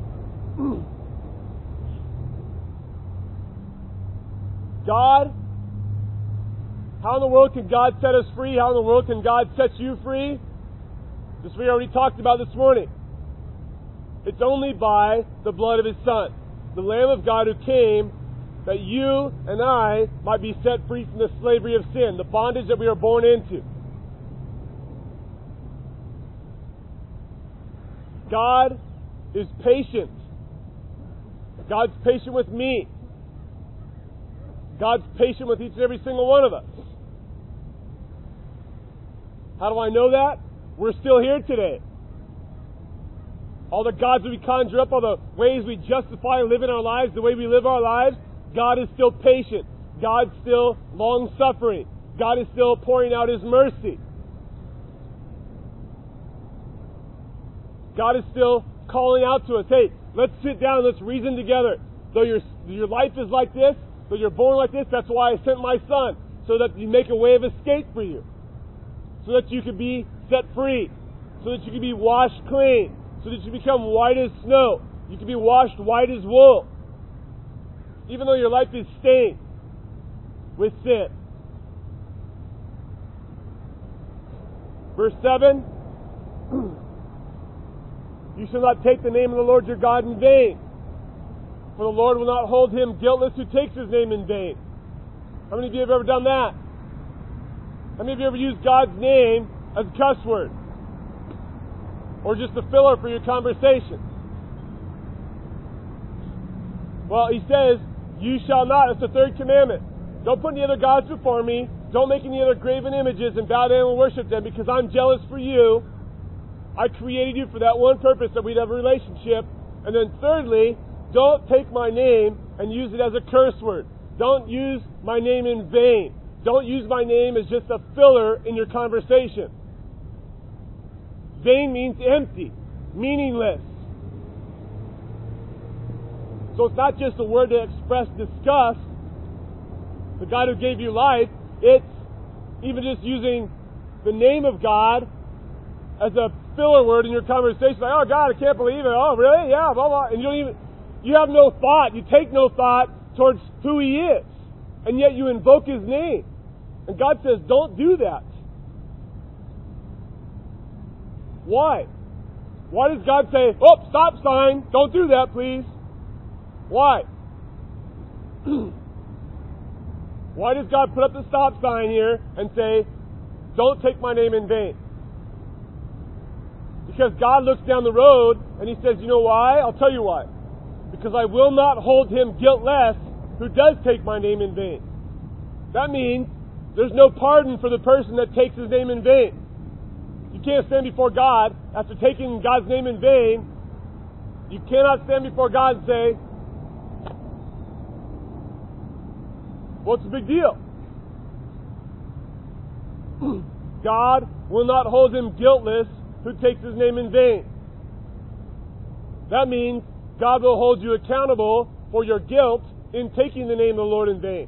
Speaker 3: God, how in the world can God set us free? How in the world can God set you free? This we already talked about this morning. It's only by the blood of His Son, the Lamb of God who came that you and I might be set free from the slavery of sin, the bondage that we are born into. God is patient. God's patient with me. God's patient with each and every single one of us. How do I know that? We're still here today. All the gods that we conjure up, all the ways we justify living our lives, the way we live our lives, God is still patient. God's still long-suffering. God is still pouring out His mercy. God is still calling out to us, hey, let's sit down, let's reason together. Though your life is like this, though you're born like this, that's why I sent my Son, so that you make a way of escape for you. So that you can be set free. So that you can be washed clean. So that you become white as snow. You can be washed white as wool. Even though your life is stained with sin. Verse 7. You shall not take the name of the Lord your God in vain. For the Lord will not hold him guiltless who takes His name in vain. How many of you have ever done that? How many of you ever used God's name as a cuss word? Or just a filler for your conversation? Well, He says, you shall not. That's the third commandment. Don't put any other gods before me. Don't make any other graven images and bow down and worship them, because I'm jealous for you. I created you for that one purpose, that we'd have a relationship. And then thirdly, don't take my name and use it as a curse word. Don't use my name in vain. Don't use my name as just a filler in your conversation. Vain means empty, meaningless. So it's not just a word to express disgust. The God who gave you life, it's even just using the name of God as a filler word in your conversation. Like, oh God, I can't believe it. Oh really? Yeah, blah, blah. And you have no thought. You take no thought towards who He is. And yet you invoke His name. And God says, don't do that. Why? Why does God say, oh, stop sign, don't do that, please? Why? Why does God put up the stop sign here and say, don't take my name in vain? Because God looks down the road and He says, you know why? I'll tell you why. Because I will not hold him guiltless who does take my name in vain. That means there's no pardon for the person that takes His name in vain. You can't stand before God after taking God's name in vain. You cannot stand before God and say, what's the big deal? God will not hold him guiltless who takes His name in vain. That means God will hold you accountable for your guilt in taking the name of the Lord in vain.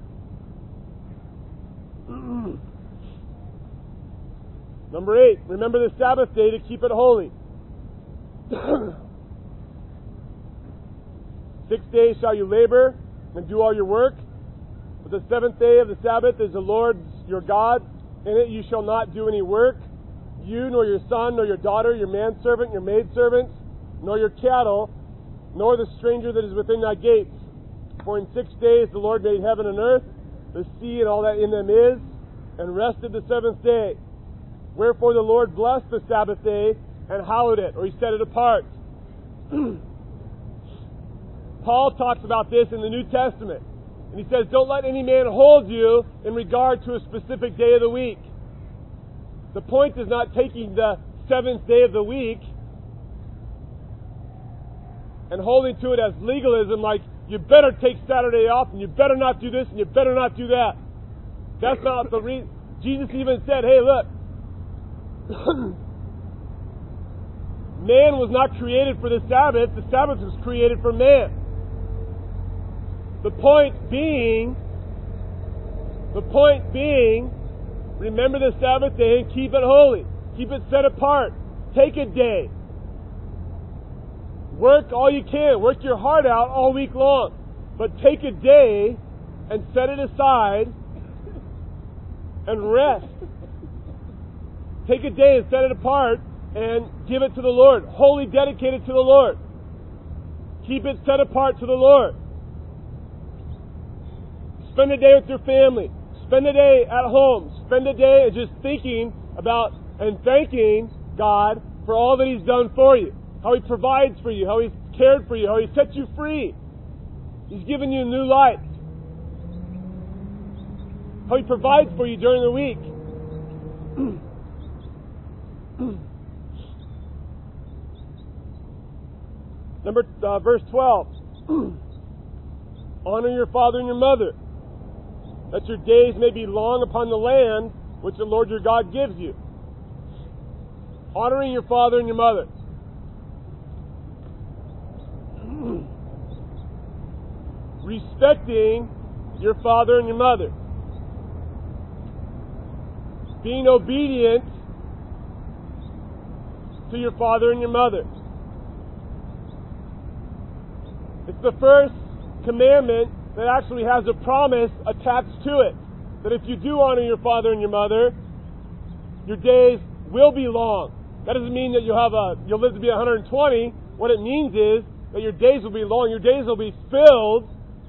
Speaker 3: Number 8, remember the Sabbath day to keep it holy. 6 days shall you labor and do all your work. But the seventh day of the Sabbath is the Lord your God. In it you shall not do any work, you nor your son, nor your daughter, your manservant, your maidservant, nor your cattle, nor the stranger that is within thy gates. For in 6 days the Lord made heaven and earth, the sea and all that in them is, and rested the seventh day. Wherefore the Lord blessed the Sabbath day and hallowed it, or He set it apart. Paul talks about this in the New Testament. And he says, don't let any man hold you in regard to a specific day of the week. The point is not taking the seventh day of the week and holding to it as legalism, like you better take Saturday off and you better not do this and you better not do that. That's not the reason. Jesus even said, hey, look, man was not created for the Sabbath was created for man. The point being, remember the Sabbath day and keep it holy. Keep it set apart. Take a day. Work all you can. Work your heart out all week long. But take a day and set it aside and rest. Take a day and set it apart and give it to the Lord. Wholly dedicated to the Lord. Keep it set apart to the Lord. Spend a day with your family. Spend a day at home. Spend a day just thinking about and thanking God for all that He's done for you. How He provides for you. How He's cared for you. How He set you free. He's given you a new life. How He provides for you during the week. Verse 12. Honor your father and your mother, that your days may be long upon the land which the Lord your God gives you. Honoring your father and your mother. Respecting your father and your mother. Being obedient to your father and your mother. It's the first commandment that actually has a promise attached to it. That if you do honor your father and your mother, your days will be long. That doesn't mean that you'll live to be 120. What it means is that your days will be long. Your days will be filled,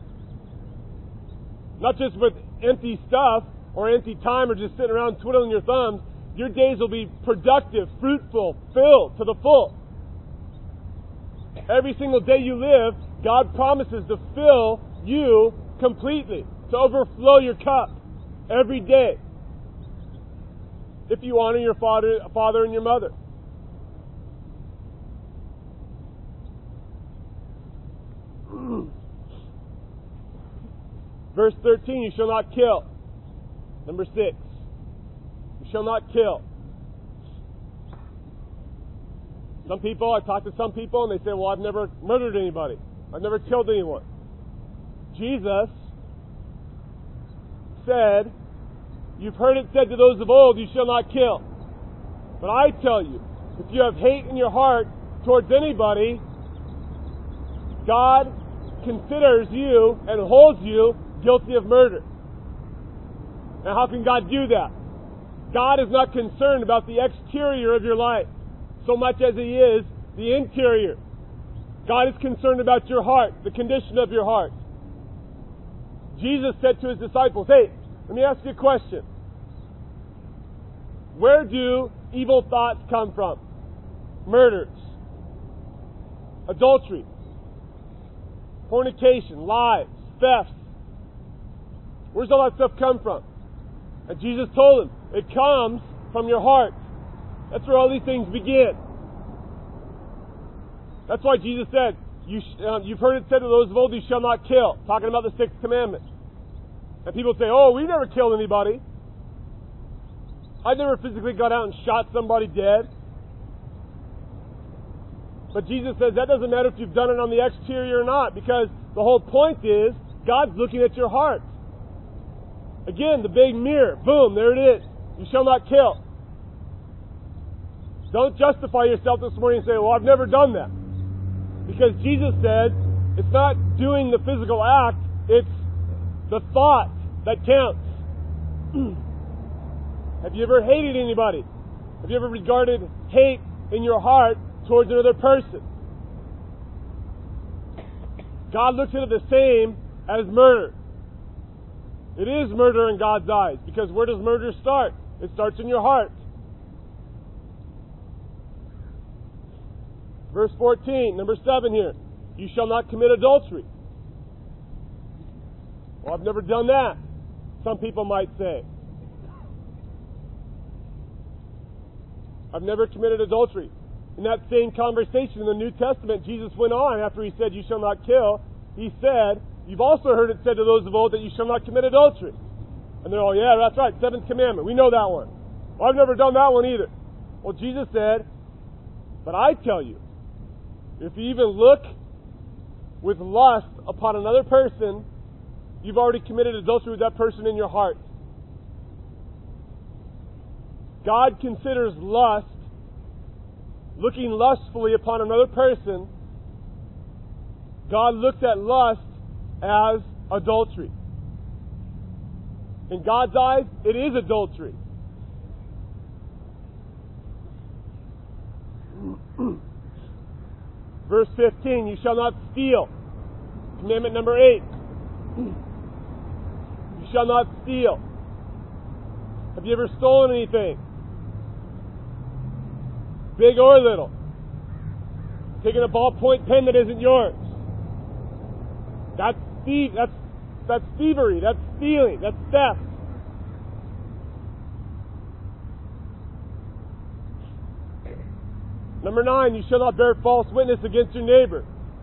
Speaker 3: not just with empty stuff or empty time or just sitting around twiddling your thumbs. Your days will be productive, fruitful, filled to the full. Every single day you live, God promises to fill you completely, to overflow your cup every day if you honor your father and your mother. Verse 13, you shall not kill. Number 6, you shall not kill. I talk to some people and they say, well, I've never murdered anybody. I've never killed anyone. Jesus said, you've heard it said to those of old, you shall not kill. But I tell you, if you have hate in your heart towards anybody, God considers you and holds you guilty of murder. Now, how can God do that? God is not concerned about the exterior of your life so much as He is the interior. God is concerned about your heart, the condition of your heart. Jesus said to His disciples, hey, let me ask you a question. Where do evil thoughts come from? Murders, adultery, fornication, lies, thefts. Where's all that stuff come from? And Jesus told them, it comes from your heart. That's where all these things begin. That's why Jesus said, you've heard it said to those of old, you shall not kill. Talking about the 6th commandment. And people say, oh, we never killed anybody. I've never physically gone out and shot somebody dead. But Jesus says that doesn't matter if you've done it on the exterior or not, because the whole point is God's looking at your heart. Again, the big mirror. Boom, there it is. You shall not kill. Don't justify yourself this morning and say, well, I've never done that. Because Jesus said, it's not doing the physical act, it's the thought that counts. Have you ever hated anybody? Have you ever regarded hate in your heart towards another person? God looks at it the same as murder. It is murder in God's eyes, because where does murder start? It starts in your heart. Verse 14, number 7 here. You shall not commit adultery. Well, I've never done that, some people might say. I've never committed adultery. In that same conversation in the New Testament, Jesus went on after he said, you shall not kill. He said, you've also heard it said to those of old that you shall not commit adultery. And they're all, yeah, that's right, 7th commandment. We know that one. Well, I've never done that one either. Well, Jesus said, but I tell you, if you even look with lust upon another person, you've already committed adultery with that person in your heart. God considers lust, looking lustfully upon another person, God looks at lust as adultery. In God's eyes, it is adultery. Verse 15, you shall not steal. Commandment number 8. You shall not steal. Have you ever stolen anything? Big or little? Taking a ballpoint pen that isn't yours. That's thievery. That's stealing. That's theft. Number 9, you shall not bear false witness against your neighbor.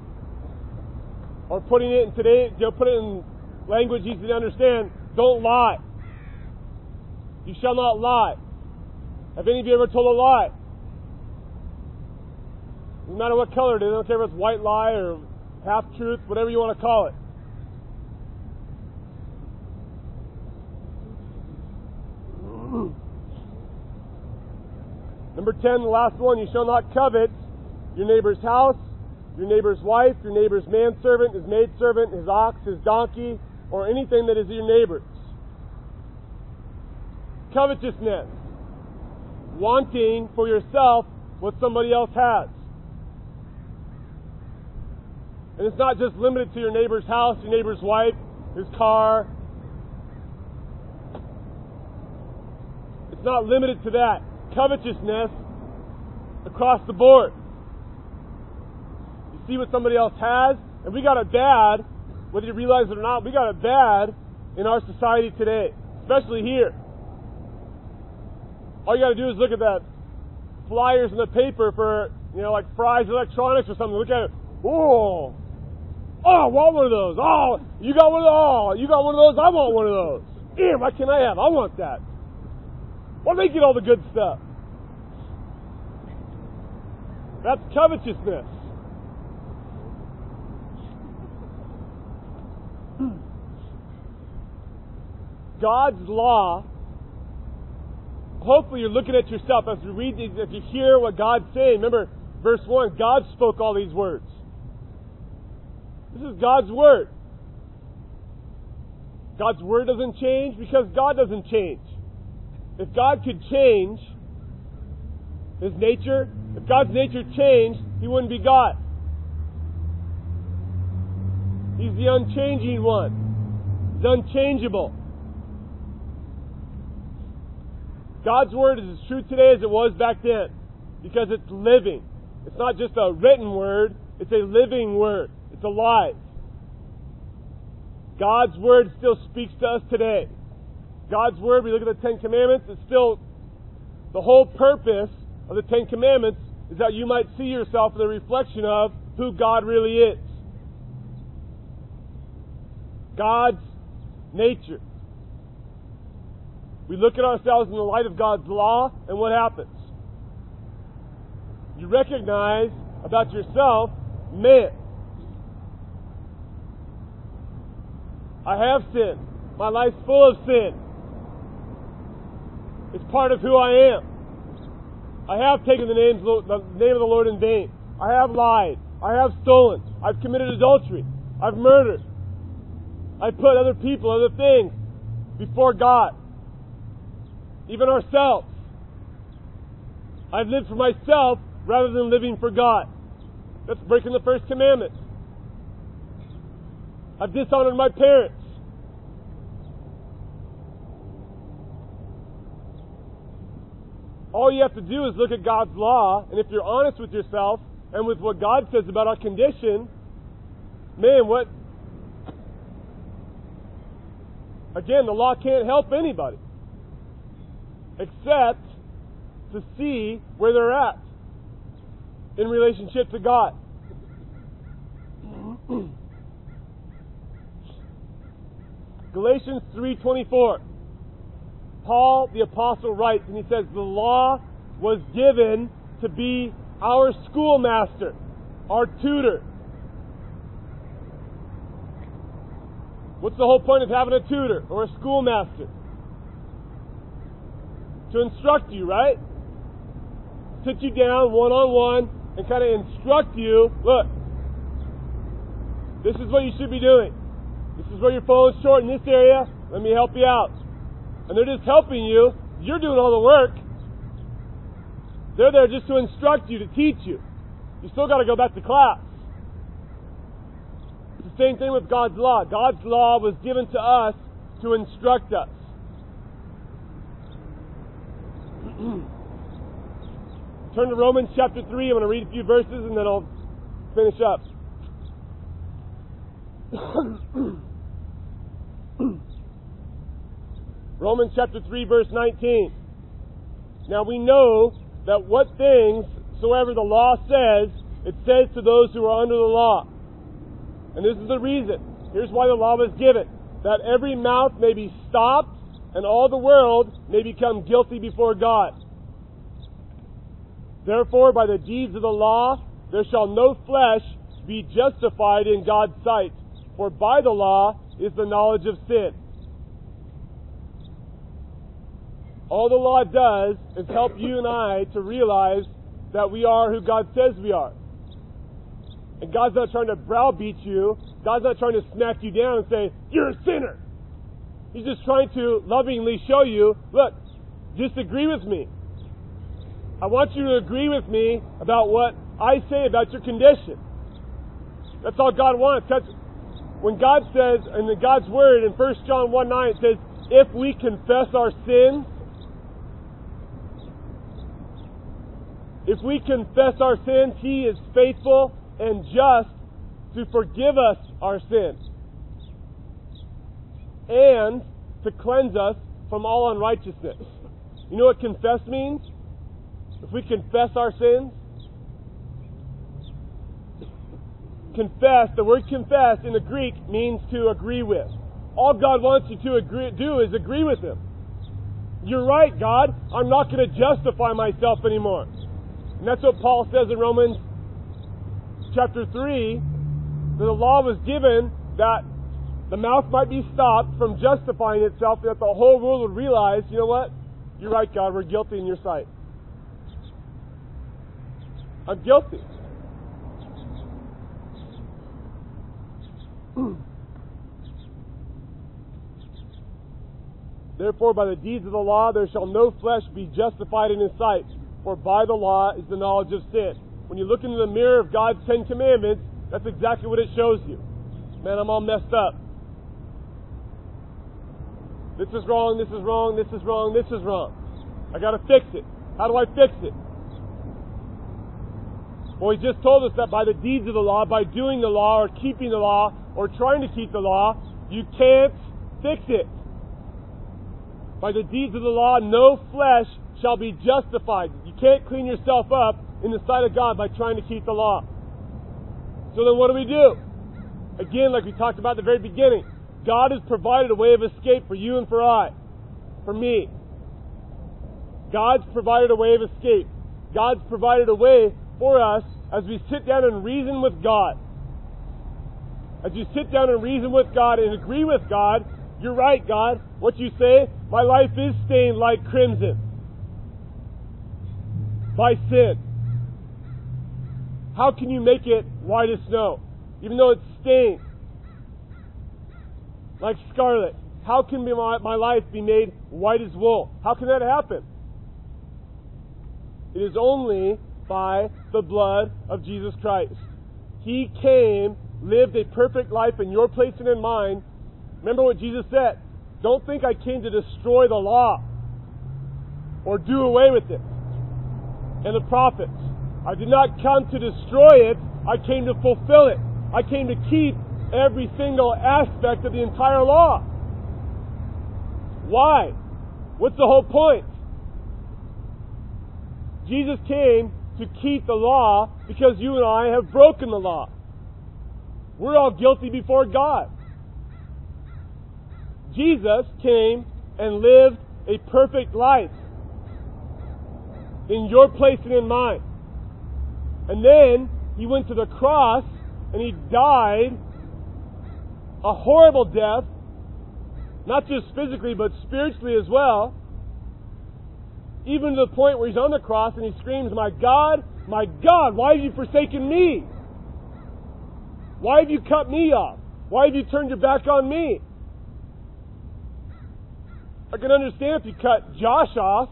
Speaker 3: Or putting it in today, put it in language easy to understand. Don't lie. You shall not lie. Have any of you ever told a lie? No matter what color it is, I don't care if it's white lie or half truth, whatever you want to call it. Number 10, the last one, you shall not covet your neighbor's house, your neighbor's wife, your neighbor's manservant, his maidservant, his ox, his donkey, or anything that is your neighbor's. Covetousness. Wanting for yourself what somebody else has. And it's not just limited to your neighbor's house, your neighbor's wife, his car. It's not limited to that. Covetousness across the board. You see what somebody else has, and we got it bad, whether you realize it or not, we got it bad in our society today, especially here. All you got to do is look at the flyers in the paper for, like Fry's Electronics or something. Look at it. Oh, I want one of those. Oh, you got one of those. Oh, you got one of those. I want one of those. Damn, what can I have? I want that. Why do they get all the good stuff? That's covetousness. God's law, hopefully you're looking at yourself as you read these, if you hear what God's saying. Remember, verse 1, God spoke all these words. This is God's word. God's word doesn't change because God doesn't change. If God could change His nature, if God's nature changed, He wouldn't be God. He's the unchanging one. He's unchangeable. God's word is as true today as it was back then because it's living. It's not just a written word, it's a living word. It's alive. God's word still speaks to us today. God's word, we look at the 10 Commandments, it's still, the whole purpose of the 10 Commandments is that you might see yourself in the reflection of who God really is. God's nature. We look at ourselves in the light of God's law, and what happens? You recognize about yourself, man, I have sinned. My life's full of sin. It's part of who I am. I have taken the name of the Lord in vain. I have lied. I have stolen. I've committed adultery. I've murdered. I've put other people, other things before God. Even ourselves. I've lived for myself rather than living for God. That's breaking the first commandment. I've dishonored my parents. All you have to do is look at God's law, and if you're honest with yourself, and with what God says about our condition, man, again, the law can't help anybody except to see where they're at in relationship to God. Galatians 3:24. Paul the apostle writes, and he says, the law was given to be our schoolmaster, our tutor. What's the whole point of having a tutor or a schoolmaster? To instruct you, right? Sit you down one-on-one and kind of instruct you. Look, this is what you should be doing. This is where your phone's short in this area. Let me help you out. And they're just helping you. You're doing all the work. They're there just to instruct you, to teach you. You still got to go back to class. It's the same thing with God's law. God's law was given to us to instruct us. Turn to Romans chapter 3. I'm going to read a few verses and then I'll finish up. Romans chapter 3 verse 19. Now we know that what things soever the law says, it says to those who are under the law. And this is the reason. Here's why the law was given. That every mouth may be stopped and all the world may become guilty before God. Therefore, by the deeds of the law, there shall no flesh be justified in God's sight. For by the law is the knowledge of sin. All the law does is help you and I to realize that we are who God says we are. And God's not trying to browbeat you. God's not trying to smack you down and say, you're a sinner. He's just trying to lovingly show you, look, just agree with me. I want you to agree with me about what I say about your condition. That's all God wants. When God says, in God's Word, in 1 John 1:9, it says, if we confess our sins, He is faithful and just to forgive us our sins and to cleanse us from all unrighteousness. You know what confess means? If we confess our sins, confess, the word confess in the Greek means to agree with. All God wants you to do is agree with Him. You're right, God. I'm not going to justify myself anymore. And that's what Paul says in Romans chapter 3, that the law was given that the mouth might be stopped from justifying itself, and that the whole world would realize, you know what? You're right, God. We're guilty in your sight. I'm guilty. Therefore, by the deeds of the law, there shall no flesh be justified in His sight. For by the law is the knowledge of sin. When you look into the mirror of God's 10 Commandments, that's exactly what it shows you. Man, I'm all messed up. This is wrong, this is wrong, this is wrong, this is wrong. I got to fix it. How do I fix it? Well, He just told us that by the deeds of the law, by doing the law or keeping the law or trying to keep the law, you can't fix it. By the deeds of the law, no flesh shall be justified. You can't clean yourself up in the sight of God by trying to keep the law. So then what do we do? Again, like we talked about at the very beginning, God has provided a way of escape for you and for me. God's provided a way of escape. God's provided a way for us as we sit down and reason with God. As you sit down and reason with God and agree with God, you're right, God. What you say, my life is stained like crimson by sin. How can you make it white as snow? Even though it's stained like scarlet. How can my life be made white as wool? How can that happen? It is only by the blood of Jesus Christ. He came, lived a perfect life in your place and in mine. Remember what Jesus said. Don't think I came to destroy the law or do away with it and the prophets. I did not come to destroy it. I came to fulfill it. I came to keep every single aspect of the entire law. Why? What's the whole point? Jesus came to keep the law because you and I have broken the law. We're all guilty before God. Jesus came and lived a perfect life in your place and in mine. And then He went to the cross and He died a horrible death, not just physically but spiritually as well, even to the point where He's on the cross and He screams, my God, why have you forsaken me? Why have you cut me off? Why have you turned your back on me? I can understand if you cut Josh off.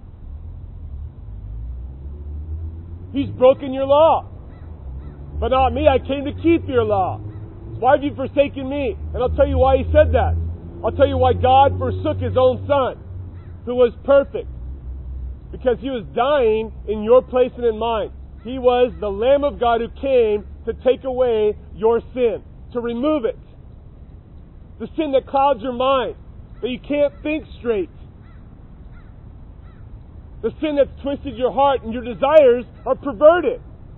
Speaker 3: He's broken your law. But not me. I came to keep your law. Why have you forsaken me? And I'll tell you why He said that. I'll tell you why God forsook His own Son, who was perfect. Because He was dying in your place and in mine. He was the Lamb of God who came to take away your sin, to remove it. The sin that clouds your mind, that you can't think straight. The sin that's twisted your heart and your desires are perverted.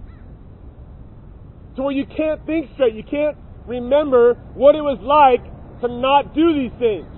Speaker 3: To where you can't think straight. You can't remember what it was like to not do these things.